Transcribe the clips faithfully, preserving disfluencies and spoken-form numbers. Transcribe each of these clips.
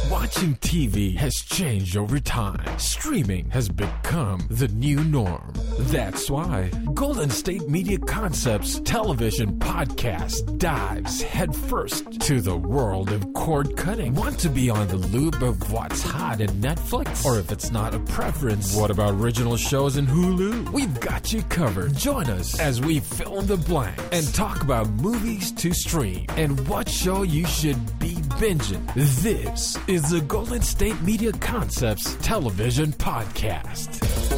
Watching T V has changed over time. Streaming has become the new norm. That's why Golden State Media Concepts television podcast dives headfirst to the world of cord cutting. Want to be on the loop of what's hot in Netflix? Or if it's not a preference, what about original shows in Hulu? We've got you covered. Join us as we fill in the blanks and talk about movies to stream and what show you should be binging. This is the Golden State Media Concepts television podcast.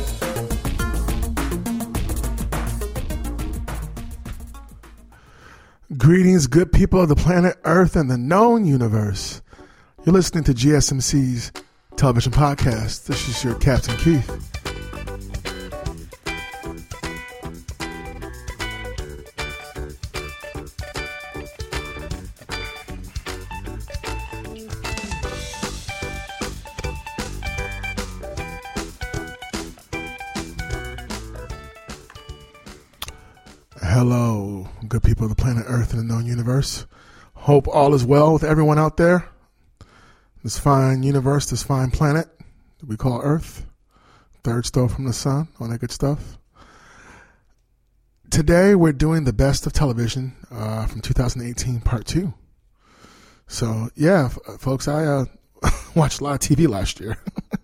Greetings, good people of the planet Earth and the known universe. You're listening to G S M C's television podcast. This is your Captain Keith. Hello, good people of the planet Earth and the known universe. Hope all is well with everyone out there. This fine universe, this fine planet that we call Earth. Third star from the sun, all that good stuff. Today we're doing the best of television uh, from two thousand eighteen, part two. So yeah, f- folks, I uh, watched a lot of T V last year.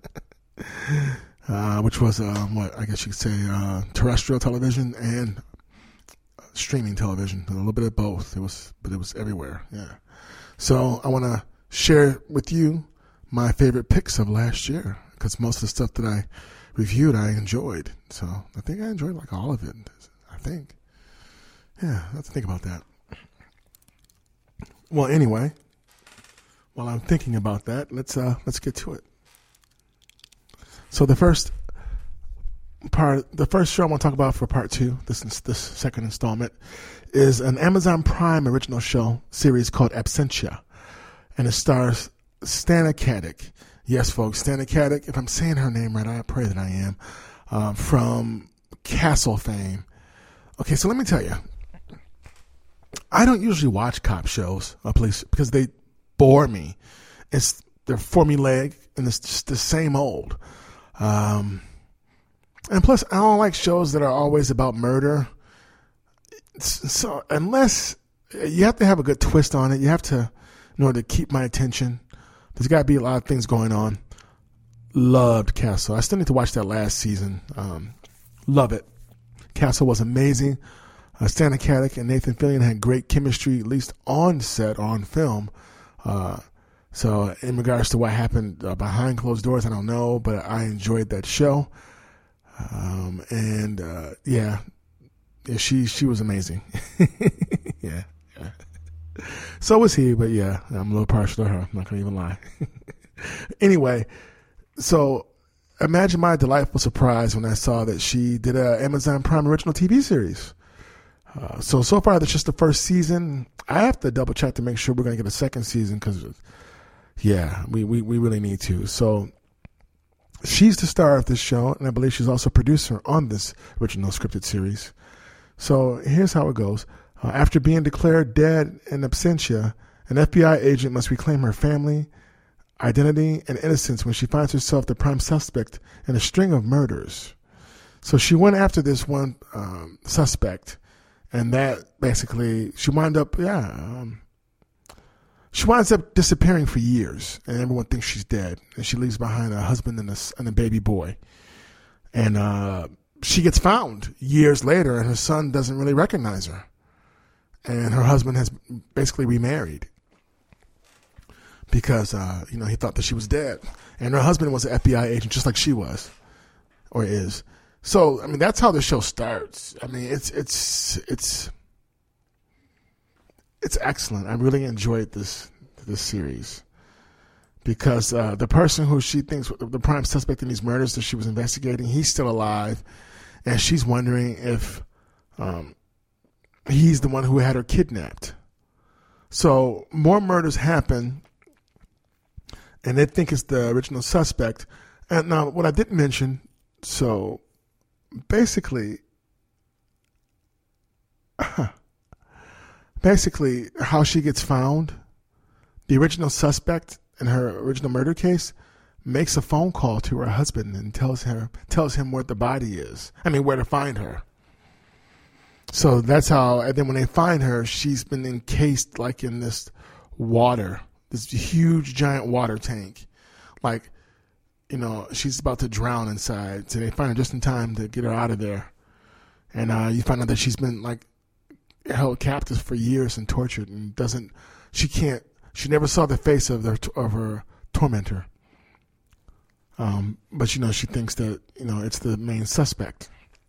uh, which was, um, what I guess you could say, uh, terrestrial television and streaming television, a little bit of both. It was, but it was everywhere. Yeah. So I want to share with you my favorite picks of last year because most of the stuff that I reviewed, I enjoyed. So I think I enjoyed like all of it. I think. Yeah. I have to think about that. Well, anyway, while I'm thinking about that, let's uh, let's get to it. So the first part, the first show I want to talk about for part two, this this second installment, is an Amazon Prime original show series called Absentia, and it stars Stana Katic. Yes, folks, Stana Katic. If I'm saying her name right, I pray that I am. Uh, from Castle fame. Okay, so let me tell you, I don't usually watch cop shows, uh, police, because they bore me. It's they're formulaic and it's just the same old. Um, And plus, I don't like shows that are always about murder. So unless you have to have a good twist on it, you have to, in order to keep my attention, there's got to be a lot of things going on. Loved Castle. I still need to watch that last season. Um, love it. Castle was amazing. Uh, Stana Katic and Nathan Fillion had great chemistry, at least on set or on film. Uh, so in regards to what happened uh, behind closed doors, I don't know, but I enjoyed that show. Um, and, uh, yeah, yeah, she, she was amazing. yeah, yeah. So was he, but yeah, I'm a little partial to her. I'm not going to even lie. Anyway, so imagine my delightful surprise when I saw that she did a Amazon Prime original T V series. Uh, so, so far that's just the first season. I have to double check to make sure we're going to get a second season because, yeah, we, we, we really need to. So, she's the star of this show, and I believe she's also a producer on this original scripted series. So here's how it goes. Uh, after being declared dead in absentia, an F B I agent must reclaim her family, identity, and innocence when she finds herself the prime suspect in a string of murders. So she went after this one um, suspect, and that basically, she wound up, yeah, um, She winds up disappearing for years, and everyone thinks she's dead. And she leaves behind a husband and a, and a baby boy. And uh, she gets found years later, and her son doesn't really recognize her. And her husband has basically remarried because uh, you know he thought that she was dead. And her husband was an F B I agent, just like she was, or is. So I mean, that's how the show starts. I mean, it's it's it's. It's excellent. I really enjoyed this this series because uh, the person who she thinks the prime suspect in these murders that she was investigating, he's still alive, and she's wondering if um, he's the one who had her kidnapped. So more murders happen, and they think it's the original suspect. And now, what I didn't mention, so basically. Basically, how she gets found, the original suspect in her original murder case, makes a phone call to her husband and tells her tells him where the body is. I mean, where to find her. So that's how. And then when they find her, she's been encased like in this water, this huge giant water tank, like, you know, she's about to drown inside. So they find her just in time to get her out of there. And uh, you find out that she's been like held captive for years and tortured, and doesn't. She can't. She never saw the face of their of her tormentor. Um, but, you know, she thinks that, you know, it's the main suspect.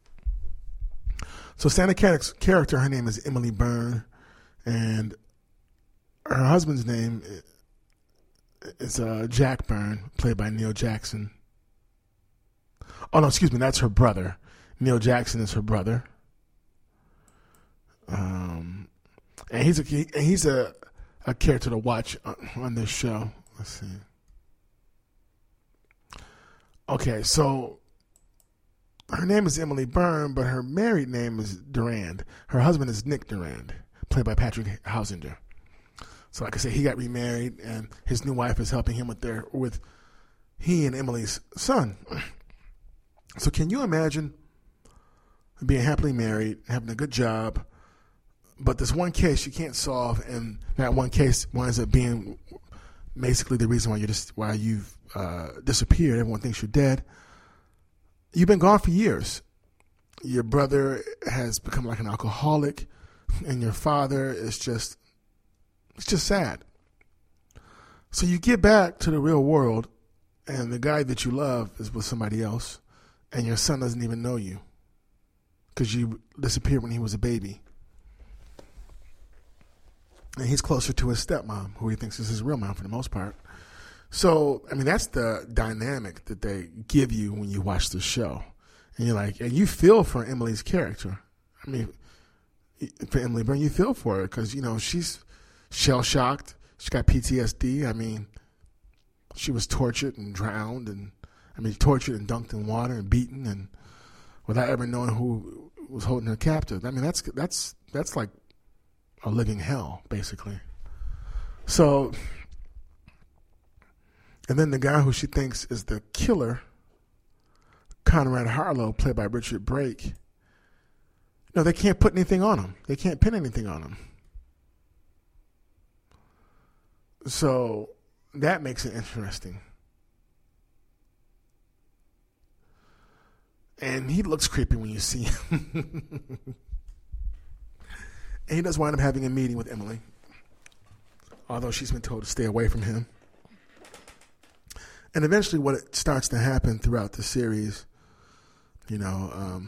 So Santa Canic's character, her name is Emily Byrne, and her husband's name is uh, Jack Byrne, played by Neil Jackson. Oh, no, excuse me, that's her brother. Neil Jackson is her brother. Um, and he's a, he, he's a, a character to watch on, on this show. Let's see. Okay, so her name is Emily Byrne, but her married name is Durand. Her husband is Nick Durand, played by Patrick Hausinger. So, like I said, he got remarried, and his new wife is helping him with their with he and Emily's son. So, can you imagine being happily married, having a good job, but this one case you can't solve, and that one case winds up being basically the reason why you just why you've uh, disappeared. Everyone thinks you're dead. You've been gone for years. Your brother has become like an alcoholic, and your father is just it's just sad. So you get back to the real world, and the guy that you love is with somebody else, and your son doesn't even know you because you disappeared when he was a baby. And he's closer to his stepmom, who he thinks is his real mom for the most part. So, I mean, that's the dynamic that they give you when you watch the show. And you're like, and you feel for Emily's character. I mean, for Emily Byrne, you feel for her because, you know, she's shell-shocked. She's got P T S D. I mean, she was tortured and drowned, and, I mean, tortured and dunked in water and beaten, and without ever knowing who was holding her captive. I mean, that's that's that's like a living hell, basically. So, and then the guy who she thinks is the killer, Conrad Harlow, played by Richard Brake, no, they can't put anything on him. They can't pin anything on him. So that makes it interesting. And he looks creepy when you see him. And he does wind up having a meeting with Emily, although she's been told to stay away from him. And eventually what it starts to happen throughout the series, you know, um,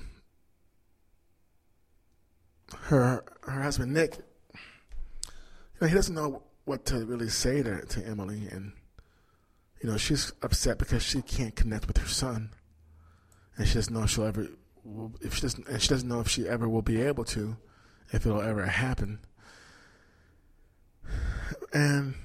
her her husband, Nick, you know, he doesn't know what to really say to, to Emily. And, you know, she's upset because she can't connect with her son. And she doesn't know if she'll ever, if she doesn't, and she doesn't know if she ever will be able to, if it'll ever happen. And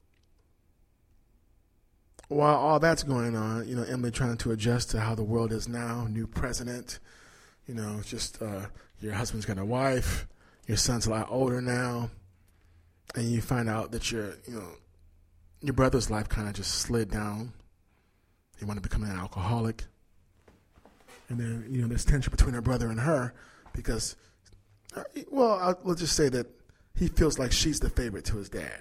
while all that's going on, you know, Emily trying to adjust to how the world is now, new president, you know, just uh, your husband's got a wife, your son's a lot older now, and you find out that your, you know, your brother's life kind of just slid down. He wanted to become an alcoholic. And then, you know, there's tension between her brother and her because, well, I'll, we'll just say that he feels like she's the favorite to his dad.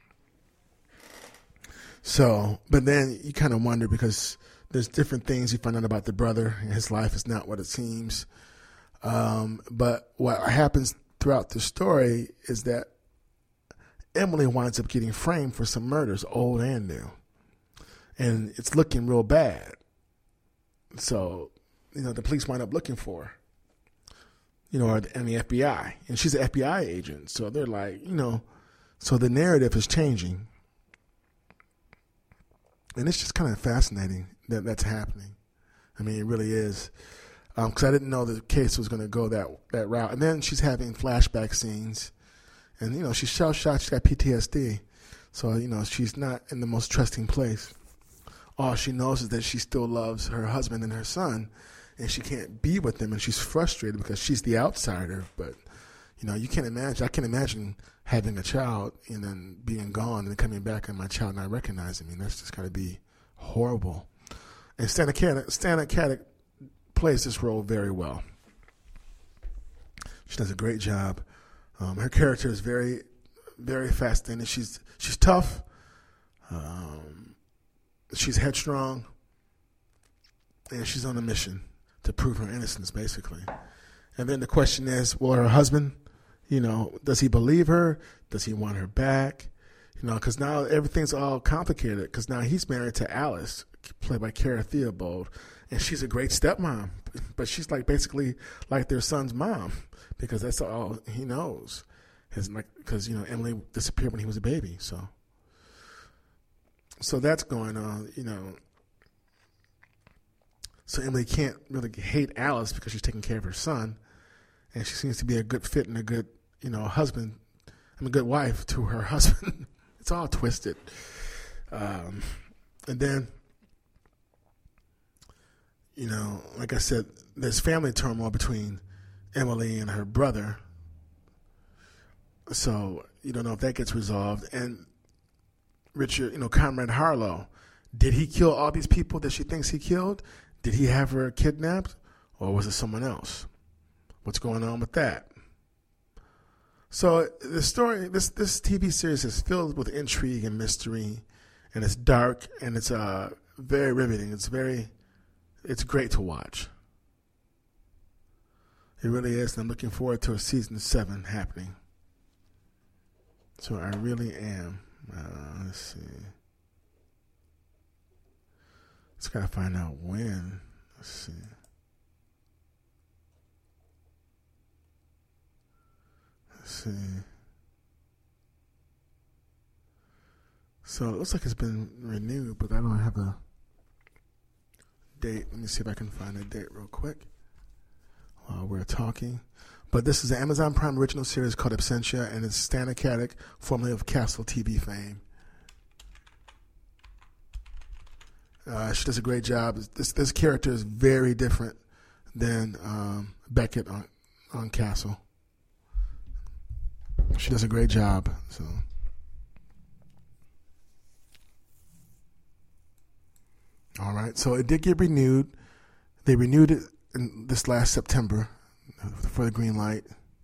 So, but then you kind of wonder because there's different things you find out about the brother, and his life is not what it seems. Um, but what happens throughout the story is that Emily winds up getting framed for some murders, old and new. And it's looking real bad. So, you know, the police wind up looking for her, you know, and the F B I. And she's an F B I agent. So they're like, you know, so the narrative is changing. And it's just kind of fascinating that that's happening. I mean, it really is. Because um, I didn't know the case was going to go that that route. And then she's having flashback scenes. And, you know, she's shell-shocked. She's got P T S D. So, you know, she's not in the most trusting place. All she knows is that she still loves her husband and her son. And she can't be with them. And she's frustrated because she's the outsider. But, You know, you can't imagine. I can't imagine having a child and then being gone and coming back and my child not recognizing me. That's just got to be horrible. And Stana Katic, Stana Katic plays this role very well. She does a great job. Um, her character is very, very fascinating. She's she's tough. Um, she's headstrong, and she's on a mission to prove her innocence, basically. And then the question is, well, her husband, you know, does he believe her? Does he want her back? You know, because now everything's all complicated. Because now he's married to Alice, played by Cara Theobald, and she's a great stepmom, but she's like basically like their son's mom. Because that's all he knows, his like because you know Emily disappeared when he was a baby, so so that's going on, you know. So Emily can't really hate Alice because she's taking care of her son, and she seems to be a good fit and a good you know husband, I mean, a good wife to her husband. It's all twisted, um, and then you know, like I said, there's family turmoil between Emily and her brother. So you don't know if that gets resolved. And Richard, you know, Conrad Harlow, did he kill all these people that she thinks he killed? Did he have her kidnapped? Or was it someone else? What's going on with that? So the story, this this T V series is filled with intrigue and mystery, and it's dark, and it's uh very riveting. It's very, it's great to watch. It really is, and I'm looking forward to a season seven happening. So I really am. Uh, let's see. Just gotta find out when. Let's see. Let's see. So it looks like it's been renewed, but I don't have a date. Let me see if I can find a date real quick while we're talking. But this is an Amazon Prime original series called Absentia, and it's Stana Katic, formerly of Castle T V fame. Uh, she does a great job. This this character is very different than um, Beckett on on Castle. She does a great job. So, all right. So it did get renewed. They renewed it in this last September for the green light.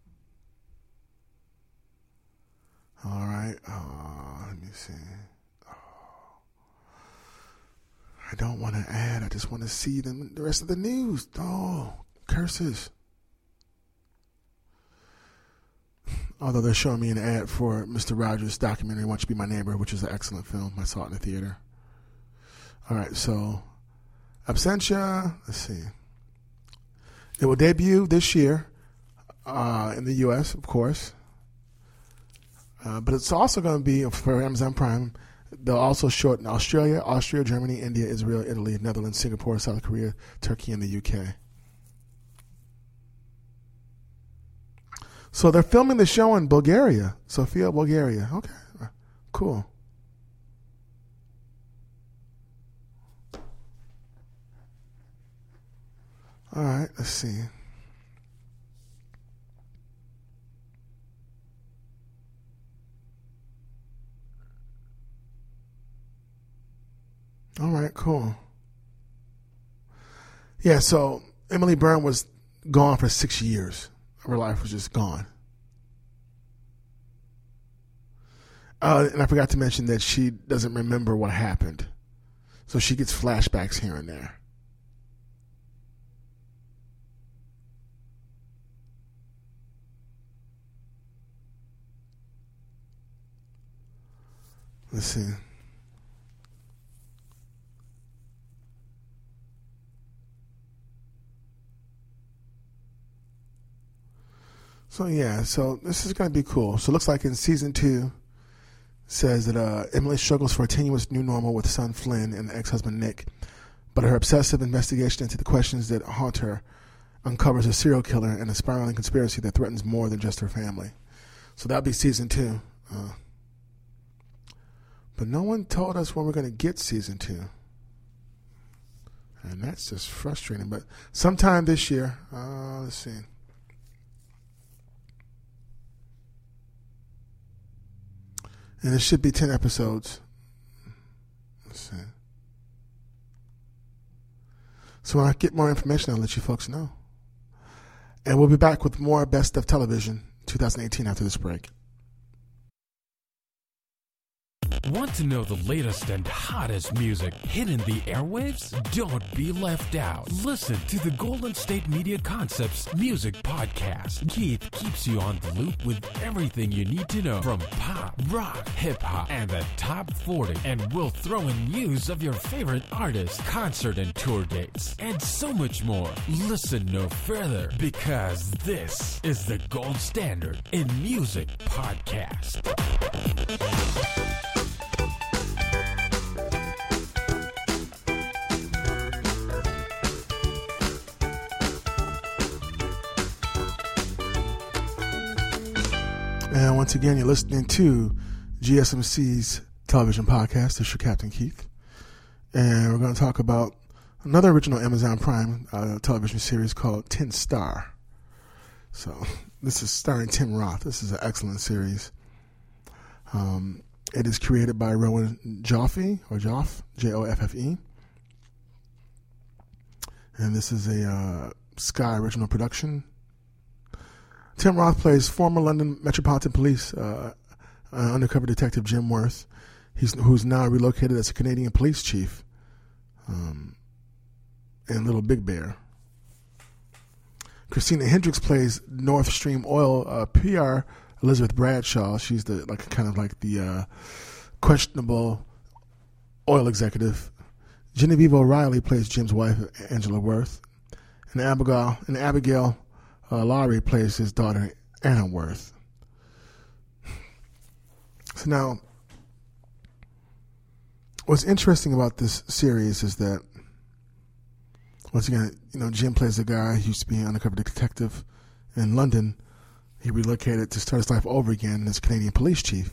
All right. Oh, let me see. Oh. I don't want to add. I just want to see them. The rest of the news. Oh, curses. Although they're showing me an ad for Mister Rogers' documentary, "Won't You Be My Neighbor," which is an excellent film. I saw it in the theater. All right, so Absentia, let's see. It will debut this year uh, in the U S, of course. Uh, but it's also going to be for Amazon Prime. They'll also show it in Australia, Austria, Germany, India, Israel, Italy, Netherlands, Singapore, South Korea, Turkey, and the U K. So they're filming the show in Bulgaria, Sofia, Bulgaria. Okay, cool. All right, let's see. All right, cool. Yeah, so Emily Byrne was gone for six years. Her life was just gone. Uh, and I forgot to mention that she doesn't remember what happened. So she gets flashbacks here and there. Let's see. So yeah, so this is going to be cool. So it looks like in season two, says that uh, Emily struggles for a tenuous new normal with son Flynn and ex-husband Nick, but her obsessive investigation into the questions that haunt her uncovers a serial killer and a spiraling conspiracy that threatens more than just her family. So that'll be season two. Uh, but no one told us when we're going to get season two. And that's just frustrating. But sometime this year, uh, let's see. And it should be ten episodes. Let's see. So when I get more information, I'll let you folks know. And we'll be back with more Best of Television twenty eighteen after this break. Want to know the latest and hottest music hitting the airwaves? Don't be left out. Listen to the Golden State Media Concepts Music Podcast. Keith keeps you on the loop with everything you need to know from pop, rock, hip-hop, and the top forty. And we'll throw in news of your favorite artists, concert and tour dates, and so much more. Listen no further, because this is the gold standard in music podcast. And once again, you're listening to G S M C's television podcast. This is your Captain Keith. And we're going to talk about another original Amazon Prime uh, television series called Ten Star. So this is starring Tim Roth. This is an excellent series. Um, it is created by Rowan Joffe, or Joff, J O F F E. And this is a uh, Sky original production. Tim Roth plays former London Metropolitan Police uh, uh, undercover detective Jim Worth, he's, who's now relocated as a Canadian police chief um, in Little Big Bear. Christina Hendricks plays North Stream Oil uh, P R Elizabeth Bradshaw. She's the like kind of like the uh, questionable oil executive. Genevieve O'Reilly plays Jim's wife, Angela Worth, and Abigail and Abigail. Uh, Laurie plays his daughter, Anna Worth. So now, what's interesting about this series is that, once again, you know, Jim plays a guy who used to be an undercover detective in London. He relocated to start his life over again as Canadian police chief.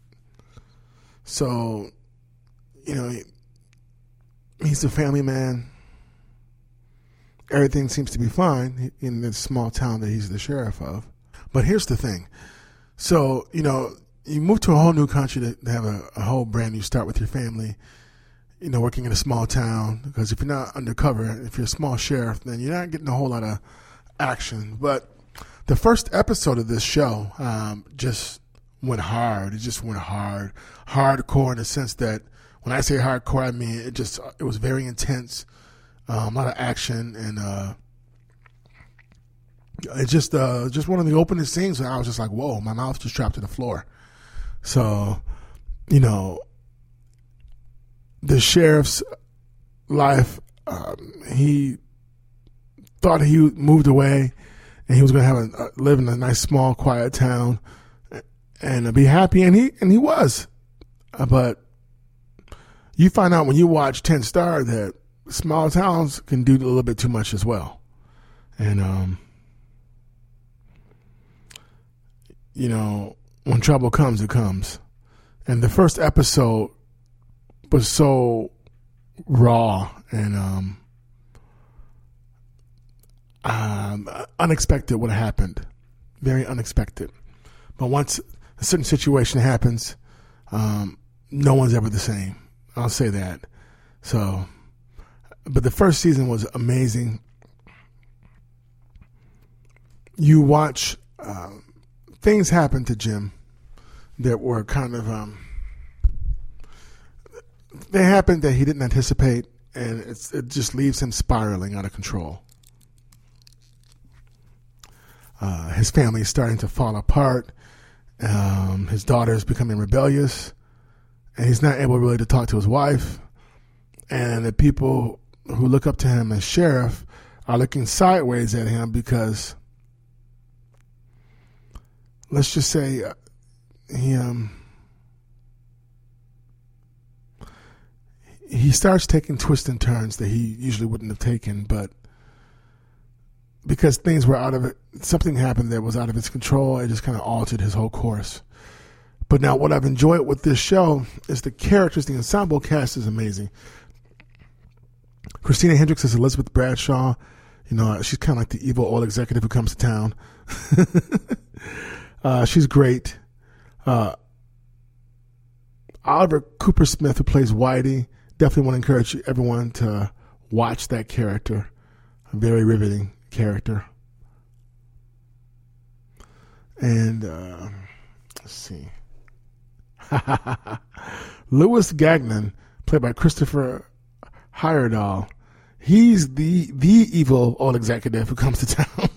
So, you know, he, he's a family man. Everything seems to be fine in this small town that he's the sheriff of. But here's the thing. So, you know, you move to a whole new country to have a, a whole brand new start with your family, you know, working in a small town. Because if you're not undercover, if you're a small sheriff, then you're not getting a whole lot of action. But the first episode of this show um, just went hard. It just went hard. Hardcore in the sense that when I say hardcore, I mean it just, it was very intense. Um, a lot of action, and uh, it's just uh, just one of the opening scenes where I was just like, whoa, my mouth just dropped to the floor. So, you know, the sheriff's life, um, he thought he moved away and he was going to have a, uh, live in a nice, small, quiet town and be happy, and he and he was. Uh, but you find out when you watch Ten Star that small towns can do a little bit too much as well. And, um, you know, when trouble comes, it comes. And the first episode was so raw and um, um, unexpected what happened. Very unexpected. But once a certain situation happens, um, no one's ever the same. I'll say that. So... But the first season was amazing. You watch uh, things happen to Jim that were kind of um, they happened that he didn't anticipate, and it's, it just leaves him spiraling out of control. Uh, his family is starting to fall apart. Um, his daughter is becoming rebellious, and he's not able really to talk to his wife. And the people who look up to him as sheriff are looking sideways at him because, let's just say, uh, he um he starts taking twists and turns that he usually wouldn't have taken, but because things were out of it, something happened that was out of his control. It just kind of altered his whole course. But now, what I've enjoyed with this show is the characters. The ensemble cast is amazing. Christina Hendricks is Elizabeth Bradshaw. You know, she's kind of like the evil oil executive who comes to town. uh, she's great. Uh, Oliver Cooper Smith, who plays Whitey, definitely want to encourage everyone to watch that character. A very riveting character. And uh, let's see. Louis Gagnon, played by Christopher Heyerdahl. He's the the evil old executive who comes to town.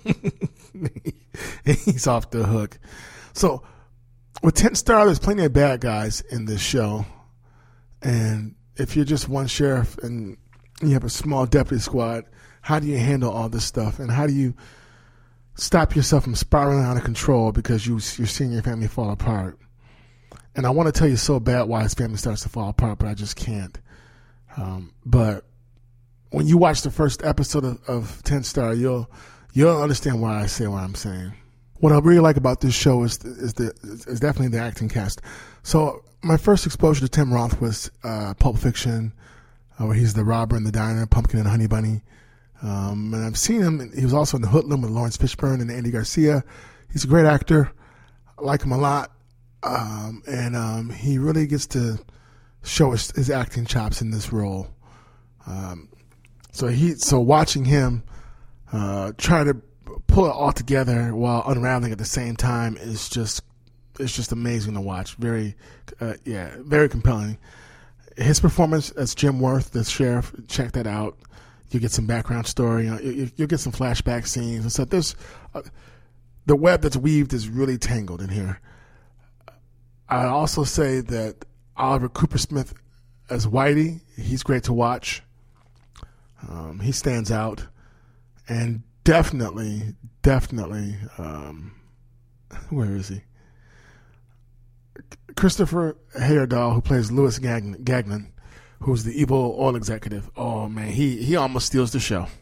He's off the hook. So with Tent Star, there's plenty of bad guys in this show. And if you're just one sheriff and you have a small deputy squad, how do you handle all this stuff? And how do you stop yourself from spiraling out of control because you, you're seeing your family fall apart? And I want to tell you so bad why his family starts to fall apart, but I just can't. Um, but when you watch the first episode of, of Tent Star, you'll you'll understand why I say what I'm saying. What I really like about this show is is the is definitely the acting cast. So my first exposure to Tim Roth was uh, Pulp Fiction, uh, where he's the robber in the diner, Pumpkin and Honey Bunny. Um, and I've seen him. He was also in The Hoodlum with Lawrence Fishburne and Andy Garcia. He's a great actor. I like him a lot. Um, and um, he really gets to show his, his acting chops in this role. Um, so he, so watching him uh, try to pull it all together while unraveling at the same time is just, it's just amazing to watch. Very, uh, yeah, very compelling. His performance as Jim Worth, the sheriff, check that out. You get some background story. You, you, you'll get some flashback scenes and stuff. There's uh, the web that's weaved is really tangled in here. I also say that Oliver Cooper Smith as Whitey, he's great to watch. Um, he stands out, and definitely, definitely, um, where is he? Christopher Heyerdahl, who plays Louis Gagnon, Gagnon, who's the evil oil executive. Oh man, he he almost steals the show.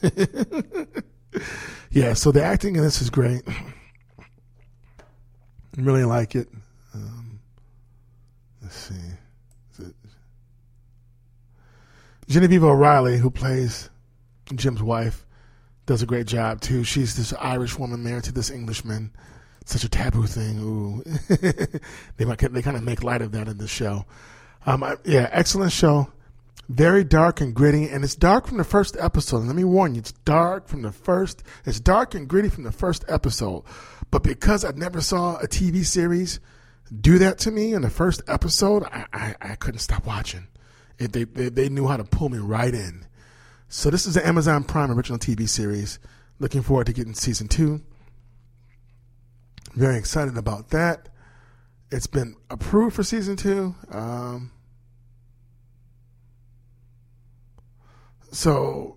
Yeah, so the acting in this is great. I really like it. Um, let's see. Is it Genevieve O'Reilly, who plays Jim's wife, does a great job too. She's this Irish woman married to this Englishman. Such a taboo thing. Ooh, they might they kind of make light of that in the show. Um, I, yeah, excellent show. Very dark and gritty, and it's dark from the first episode. And let me warn you, it's dark from the first. It's dark and gritty from the first episode. But because I never saw a T V series do that to me in the first episode, I, I, I couldn't stop watching. It, they, they they knew how to pull me right in. So this is an Amazon Prime original T V series. Looking forward to getting season two. Very excited about that. It's been approved for season two. Um, so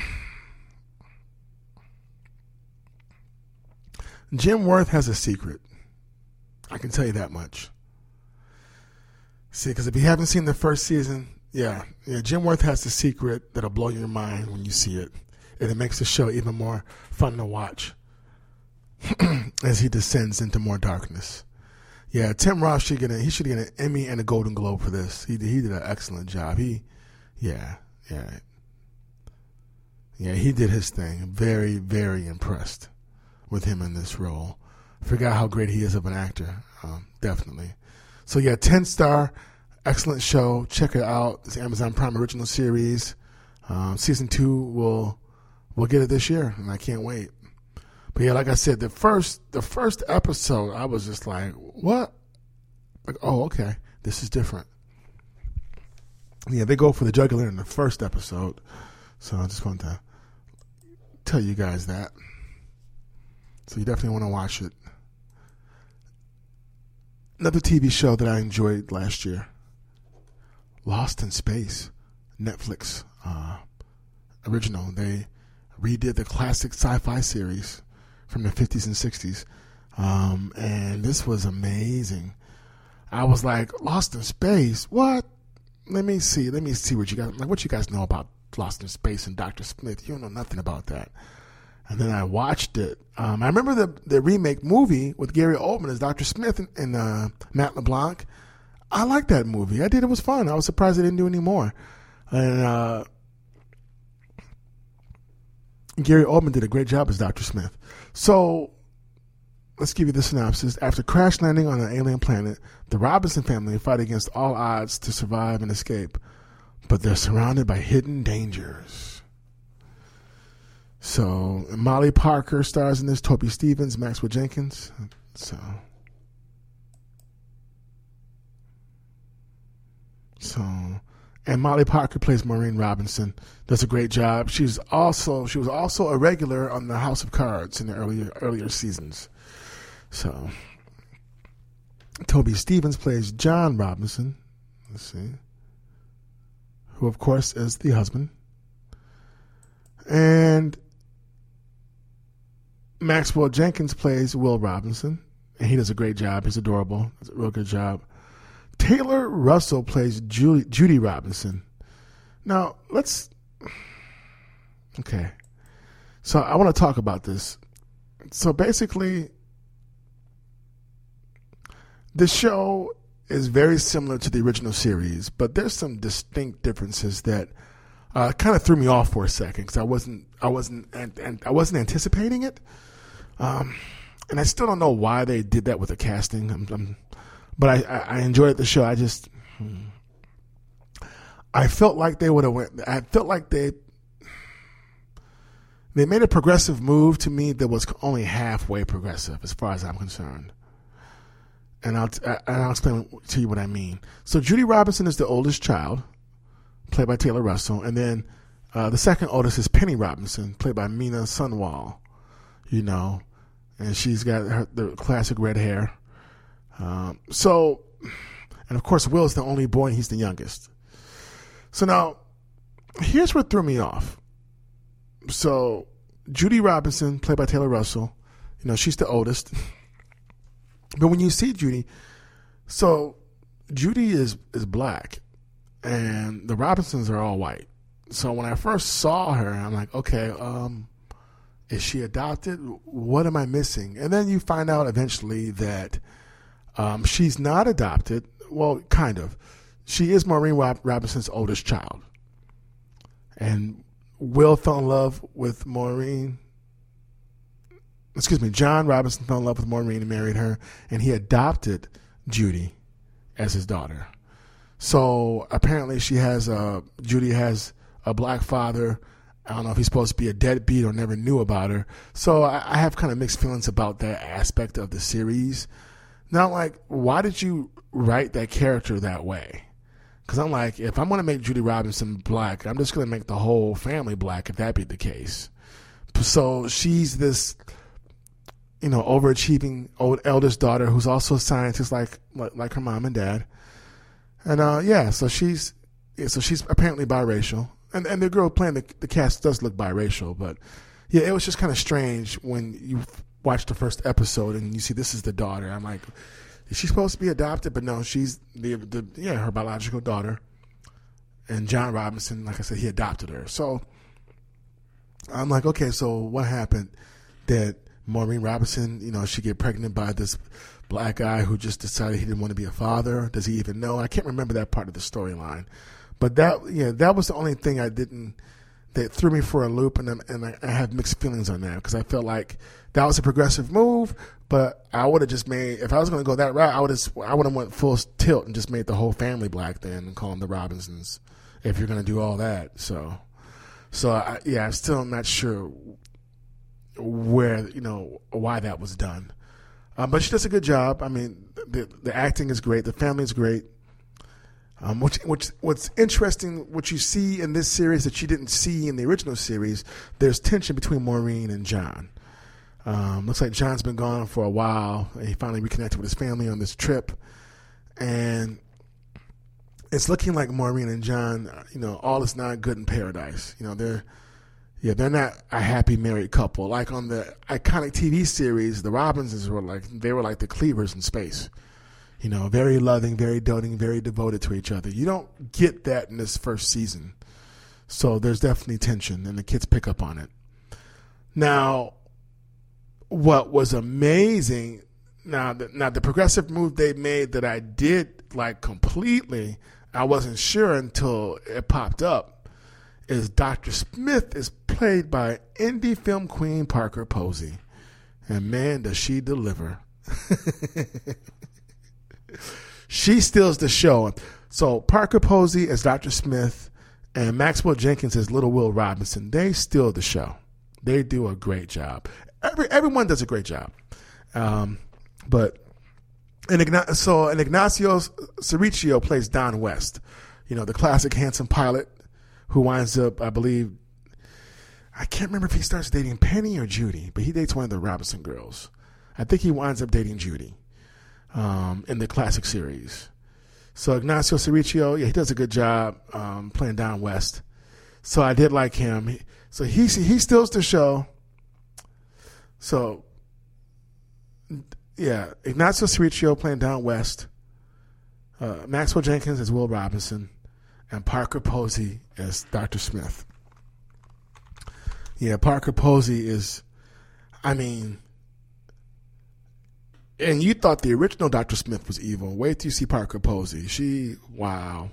Jim Worth has a secret. I can tell you that much. See, because if you haven't seen the first season, yeah, yeah, Jim Worth has the secret that'll blow your mind when you see it, and it makes the show even more fun to watch as he descends into more darkness. Yeah, Tim Roth should get a, he should get an Emmy and a Golden Globe for this. He he did an excellent job. He, yeah, yeah, yeah, he did his thing. Very, very impressed with him in this role. Forgot how great he is of an actor. Um, definitely. So yeah, Tent Star, excellent show. Check it out. It's Amazon Prime original series. Um, season two will we'll get it this year, and I can't wait. But yeah, like I said, the first the first episode, I was just like, what? Like, oh, okay, this is different. Yeah, they go for the jugular in the first episode. So I just wanted to tell you guys that. So you definitely want to watch it. Another T V show that I enjoyed last year, Lost in Space, Netflix uh, original. They redid the classic sci-fi series from the fifties and sixties. Um, and this was amazing. I was like, Lost in Space? What? Let me see. Let me see what you guys, like, what you guys know about Lost in Space and Doctor Smith. You don't know nothing about that. And then I watched it. Um, I remember the, the remake movie with Gary Oldman as Doctor Smith and, and uh, Matt LeBlanc. I liked that movie. I did. It was fun. I was surprised they didn't do any more. And uh, Gary Oldman did a great job as Doctor Smith. So let's give you the synopsis. After crash landing on an alien planet, the Robinson family fight against all odds to survive and escape, but they're surrounded by hidden dangers. So Molly Parker stars in this, Toby Stevens, Maxwell Jenkins. So, so, and Molly Parker plays Maureen Robinson. Does a great job. She's also she was also a regular on the House of Cards in the earlier earlier seasons. So, Toby Stevens plays John Robinson. Let's see, who of course is the husband, and Maxwell Jenkins plays Will Robinson, and he does a great job. He's adorable. Does a real good job. Taylor Russell plays Julie, Judy Robinson. Now, let's... Okay. So I want to talk about this. So basically, the show is very similar to the original series, but there's some distinct differences that uh, kind of threw me off for a second because I wasn't, I wasn't, and, and I wasn't anticipating it. Um, and I still don't know why they did that with the casting. I'm, I'm, but I, I, I enjoyed the show. I just, hmm, I felt like they would have went. I felt like they, they made a progressive move to me that was only halfway progressive, as far as I'm concerned. And I'll, and I'll explain to you what I mean. So Judy Robinson is the oldest child, played by Taylor Russell, and then uh, the second oldest is Penny Robinson, played by Mina Sunwall. You know, and she's got her, the classic red hair. Um, so, and of course, Will's the only boy, and he's the youngest. So now, here's what threw me off. So, Judy Robinson, played by Taylor Russell, you know, she's the oldest. But when you see Judy, so Judy is, is black, and the Robinsons are all white. So when I first saw her, I'm like, okay, um, is she adopted? What am I missing? And then you find out eventually that um, she's not adopted. Well, kind of. She is Maureen Rob- Robinson's oldest child. And Will fell in love with Maureen. Excuse me, John Robinson fell in love with Maureen and married her. And he adopted Judy as his daughter. So apparently she has a, Judy has a black father. I don't know if he's supposed to be a deadbeat or never knew about her. So I, I have kind of mixed feelings about that aspect of the series. Now, like, why did you write that character that way? Because I'm like, if I'm going to make Judy Robinson black, I'm just going to make the whole family black if that be the case. So she's this, you know, overachieving old eldest daughter who's also a scientist like like, like her mom and dad. And uh, yeah, so she's yeah, so she's apparently biracial. And and the girl playing the, the cast does look biracial, but yeah, it was just kind of strange when you watch the first episode and you see this is the daughter. I'm like, is she supposed to be adopted? But no, she's the, the yeah her biological daughter. And John Robinson, like I said, he adopted her. So I'm like, okay, so what happened? That Maureen Robinson, you know, she get pregnant by this black guy who just decided he didn't want to be a father. Does he even know? I can't remember that part of the storyline. But that, yeah, that was the only thing I didn't, that threw me for a loop, and and I, I have mixed feelings on that because I felt like that was a progressive move, but I would have just made, if I was going to go that route, I would have, I would have went full tilt and just made the whole family black then and call them the Robinsons if you're going to do all that. So, so I, yeah, I'm still not sure where, you know, why that was done. Um, but she does a good job. I mean, the the acting is great, the family is great. Um, which, which, what's interesting, what you see in this series that you didn't see in the original series, there's tension between Maureen and John. Um, looks like John's been gone for a while, and he finally reconnected with his family on this trip. And it's looking like Maureen and John, you know, all is not good in paradise. You know, they're, yeah, they're not a happy married couple. Like on the iconic T V series, the Robinsons were like, they were like the Cleavers in space. You know, very loving, very doting, very devoted to each other. You don't get that in this first season. So there's definitely tension, and the kids pick up on it. Now, what was amazing, now the, now the progressive move they made that I did like completely, I wasn't sure until it popped up, is Doctor Smith is played by indie film queen Parker Posey. And man, does she deliver. She steals the show. So Parker Posey as Doctor Smith and Maxwell Jenkins as Little Will Robinson, they steal the show. They do a great job. Every, everyone does a great job. Um, but and Igna- so and Ignacio Cerrichio plays Don West, you know, the classic handsome pilot who winds up, I believe, I can't remember if he starts dating Penny or Judy, but he dates one of the Robinson girls. I think he winds up dating Judy um, in the classic series. So Ignacio Cerrichio, yeah, he does a good job um, playing Don West. So I did like him. He, so he he steals the show. So yeah, Ignacio Cerrichio playing Don West, uh, Maxwell Jenkins as Will Robinson, and Parker Posey as Doctor Smith. Yeah, Parker Posey is, I mean, and you thought the original Doctor Smith was evil. Wait till you see Parker Posey. She, wow.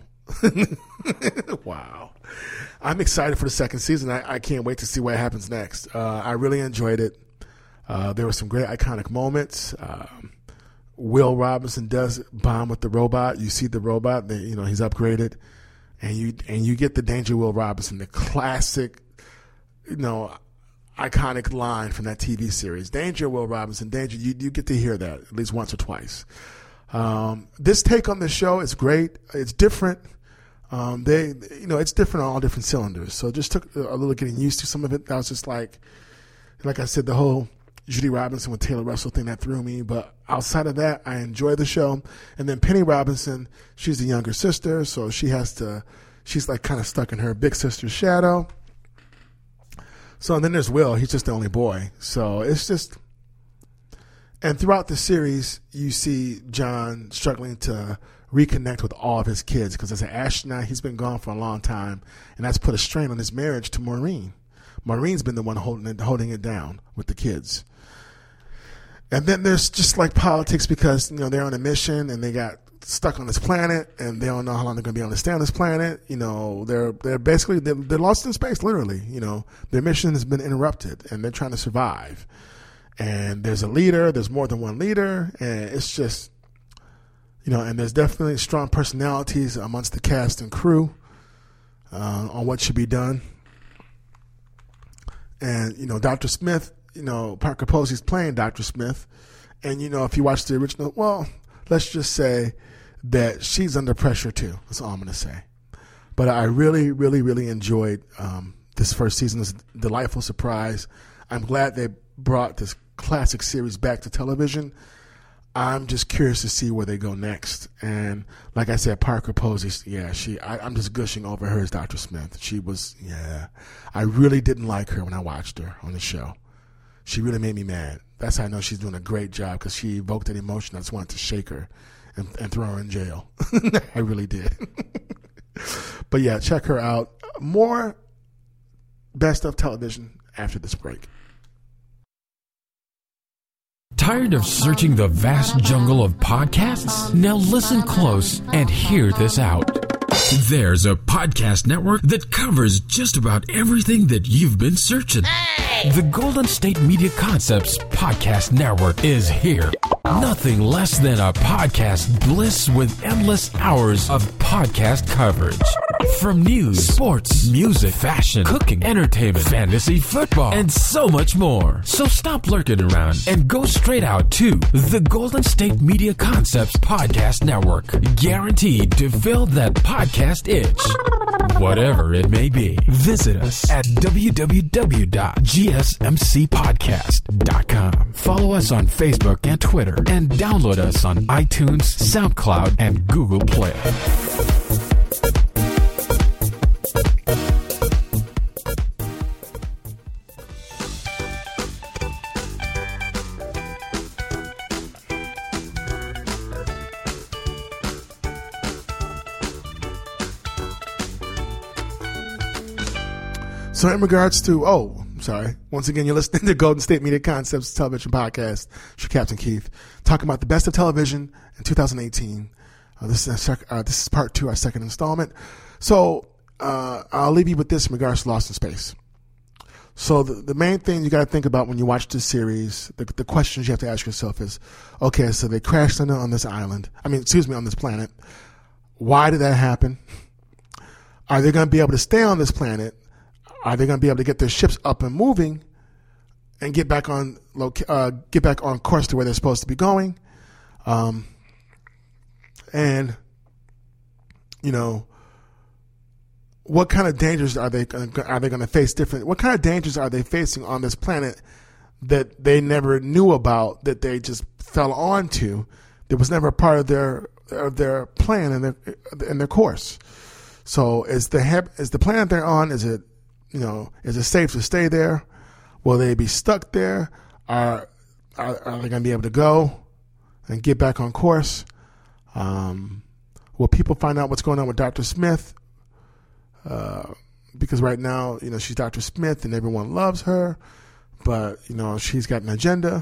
Wow. I'm excited for the second season. I, I can't wait to see what happens next. Uh, I really enjoyed it. Uh, there were some great iconic moments. Um, Will Robinson does bond with the robot. You see the robot, they, you know, he's upgraded. And you and you get the Danger Will Robinson, the classic, you know, iconic line from that T V series. Danger, Will Robinson, danger. You, you get to hear that at least once or twice. Um, this take on the show is great. It's different. Um, they, you know, it's different on all different cylinders. So it just took a little getting used to some of it. That was just like, like I said, the whole Judy Robinson with Taylor Russell thing that threw me. But outside of that, I enjoy the show. And then Penny Robinson, she's the younger sister, so she has to, she's like kind of stuck in her big sister's shadow. So and then there's Will. He's just the only boy. So it's just, and throughout the series, you see John struggling to reconnect with all of his kids because as an astronaut, he's been gone for a long time, and that's put a strain on his marriage to Maureen. Maureen's been the one holding it, holding it down with the kids. And then there's just like politics because, you know, they're on a mission and they got stuck on this planet and they don't know how long they're going to be able to stay on this planet. You know, they're they're basically, they're, they're lost in space, literally. You know, their mission has been interrupted and they're trying to survive. And there's a leader, there's more than one leader, and it's just, you know, and there's definitely strong personalities amongst the cast and crew uh, on what should be done. And, you know, Doctor Smith, you know, Parker Posey's playing Doctor Smith. And, you know, if you watch the original, well, let's just say that she's under pressure too. That's all I'm going to say. But I really, really, really enjoyed um, this first season. It was a delightful surprise. I'm glad they brought this classic series back to television. I'm just curious to see where they go next. And like I said, Parker Posey, yeah, she, I, I'm just gushing over her as Doctor Smith. She was, yeah, I really didn't like her when I watched her on the show. She really made me mad. That's how I know she's doing a great job because she evoked an emotion. I just wanted to shake her and, and throw her in jail. I really did. But yeah, check her out. More best of television after this break. Tired of searching the vast jungle of podcasts? Now listen close and hear this out. There's a podcast network that covers just about everything that you've been searching. Hey! The Golden State Media Concepts Podcast Network is here. Nothing less than a podcast bliss with endless hours of podcast coverage. From news, sports, music, fashion, cooking, entertainment, fantasy, football, and so much more. So stop lurking around and go straight out to the Golden State Media Concepts Podcast Network. Guaranteed to fill that podcast itch. Whatever it may be. Visit us at w w w dot g s m c podcast dot com. Follow us on Facebook and Twitter, and download us on iTunes, SoundCloud, and Google Play. So in regards to, oh, I'm sorry. Once again, you're listening to Golden State Media Concepts Television Podcast. It's your Captain Keith, talking about the best of television in two thousand eighteen. Uh, this is sec- uh, this is part two, our second installment. So uh, I'll leave you with this in regards to Lost in Space. So the, the main thing you got to think about when you watch this series, the, the questions you have to ask yourself is, okay, so they crashed on, on this island. I mean, excuse me, on this planet. Why did that happen? Are they going to be able to stay on this planet? Are they going to be able to get their ships up and moving and get back on uh, get back on course to where they're supposed to be going? Um, and, you know, what kind of dangers are they are they going to face different? What kind of dangers are they facing on this planet that they never knew about, that they just fell onto, that was never a part of their of their plan and their and their course? So is the is the planet they're on, is it, you know, is it safe to stay there? Will they be stuck there? Are are, are they going to be able to go and get back on course? Um, will people find out what's going on with Doctor Smith? Uh, because right now, you know, she's Doctor Smith and everyone loves her, but, you know, she's got an agenda.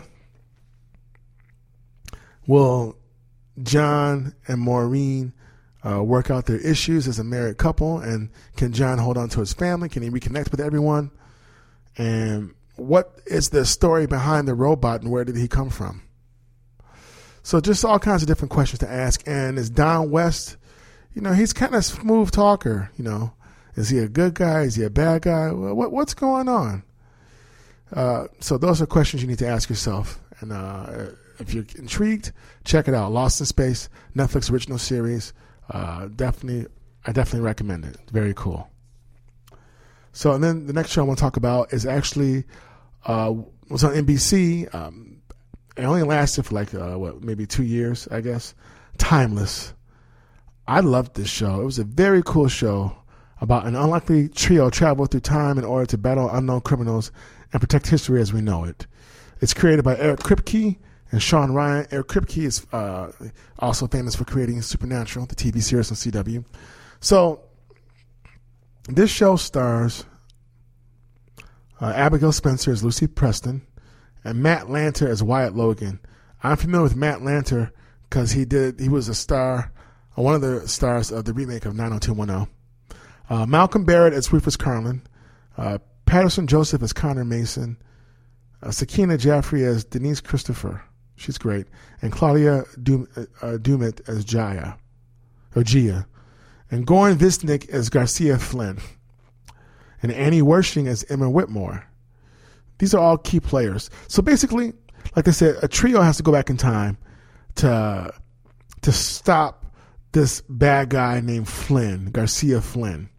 Will John and Maureen uh, work out their issues as a married couple? And can John hold on to his family? Can he reconnect with everyone? And what is the story behind the robot, and where did he come from? So just all kinds of different questions to ask. And is Don West, you know, he's kind of a smooth talker, you know. Is he a good guy? Is he a bad guy? What What's going on? Uh, so those are questions you need to ask yourself. And uh, if you're intrigued, check it out. Lost in Space, Netflix original series. Uh, definitely, I definitely recommend it. Very cool. So, and then the next show I want to talk about is actually uh, was on N B C. Um, it only lasted for like uh, what, maybe two years, I guess. Timeless. I loved this show. It was a very cool show about an unlikely trio travel through time in order to battle unknown criminals and protect history as we know it. It's created by Eric Kripke and Sean Ryan. Eric Kripke is uh, also famous for creating Supernatural, the T V series on C W. So this show stars uh, Abigail Spencer as Lucy Preston and Matt Lanter as Wyatt Logan. I'm familiar with Matt Lanter because he did he was a star, uh, one of the stars of the remake of nine oh two one oh. Uh, Malcolm Barrett as Rufus Carlin, uh, Patterson Joseph as Connor Mason, uh, Sakina Jaffrey as Denise Christopher, she's great, and Claudia Dum- uh, Dumit as Jaya, or Gia, and Goran Visnik as Garcia Flynn, and Annie Wershing as Emma Whitmore. These are all key players. So basically, like I said, a trio has to go back in time to to stop this bad guy named Flynn, Garcia Flynn.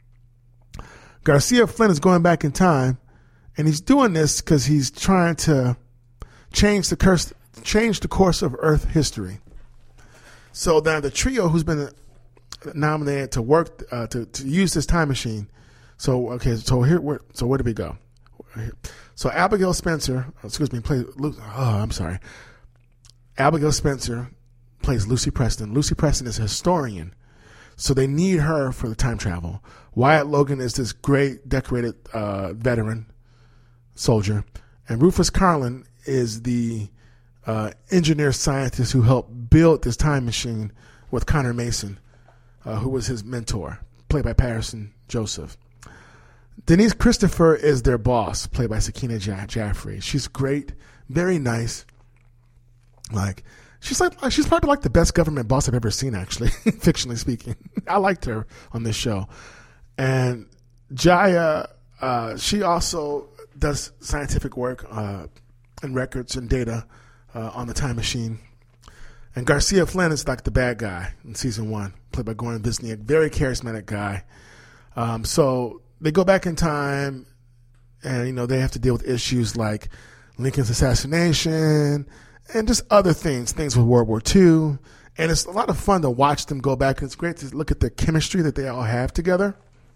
Garcia Flynn is going back in time, and he's doing this because he's trying to change the curse, change the course of Earth history. So now the trio who's been nominated to work uh, to to use this time machine. So okay, so here, where, so where do we go? So Abigail Spencer, excuse me, plays. Oh, I'm sorry. Abigail Spencer plays Lucy Preston. Lucy Preston is a historian, so they need her for the time travel. Wyatt Logan is this great decorated uh, veteran soldier, and Rufus Carlin is the uh, engineer scientist who helped build this time machine with Connor Mason, uh, who was his mentor, played by Patterson Joseph. Denise Christopher is their boss, played by Sakina ja- Jaffrey. She's great, very nice. Like she's like she's probably like the best government boss I've ever seen, actually, fictionally speaking. I liked her on this show. And Jaya, uh, she also does scientific work uh, and records and data uh, on the time machine. And Garcia Flynn is like the bad guy in season one, played by Goran Visnik, very charismatic guy. Um, so they go back in time, and you know they have to deal with issues like Lincoln's assassination and just other things, things with World War Two. And it's a lot of fun to watch them go back. It's great to look at the chemistry that they all have together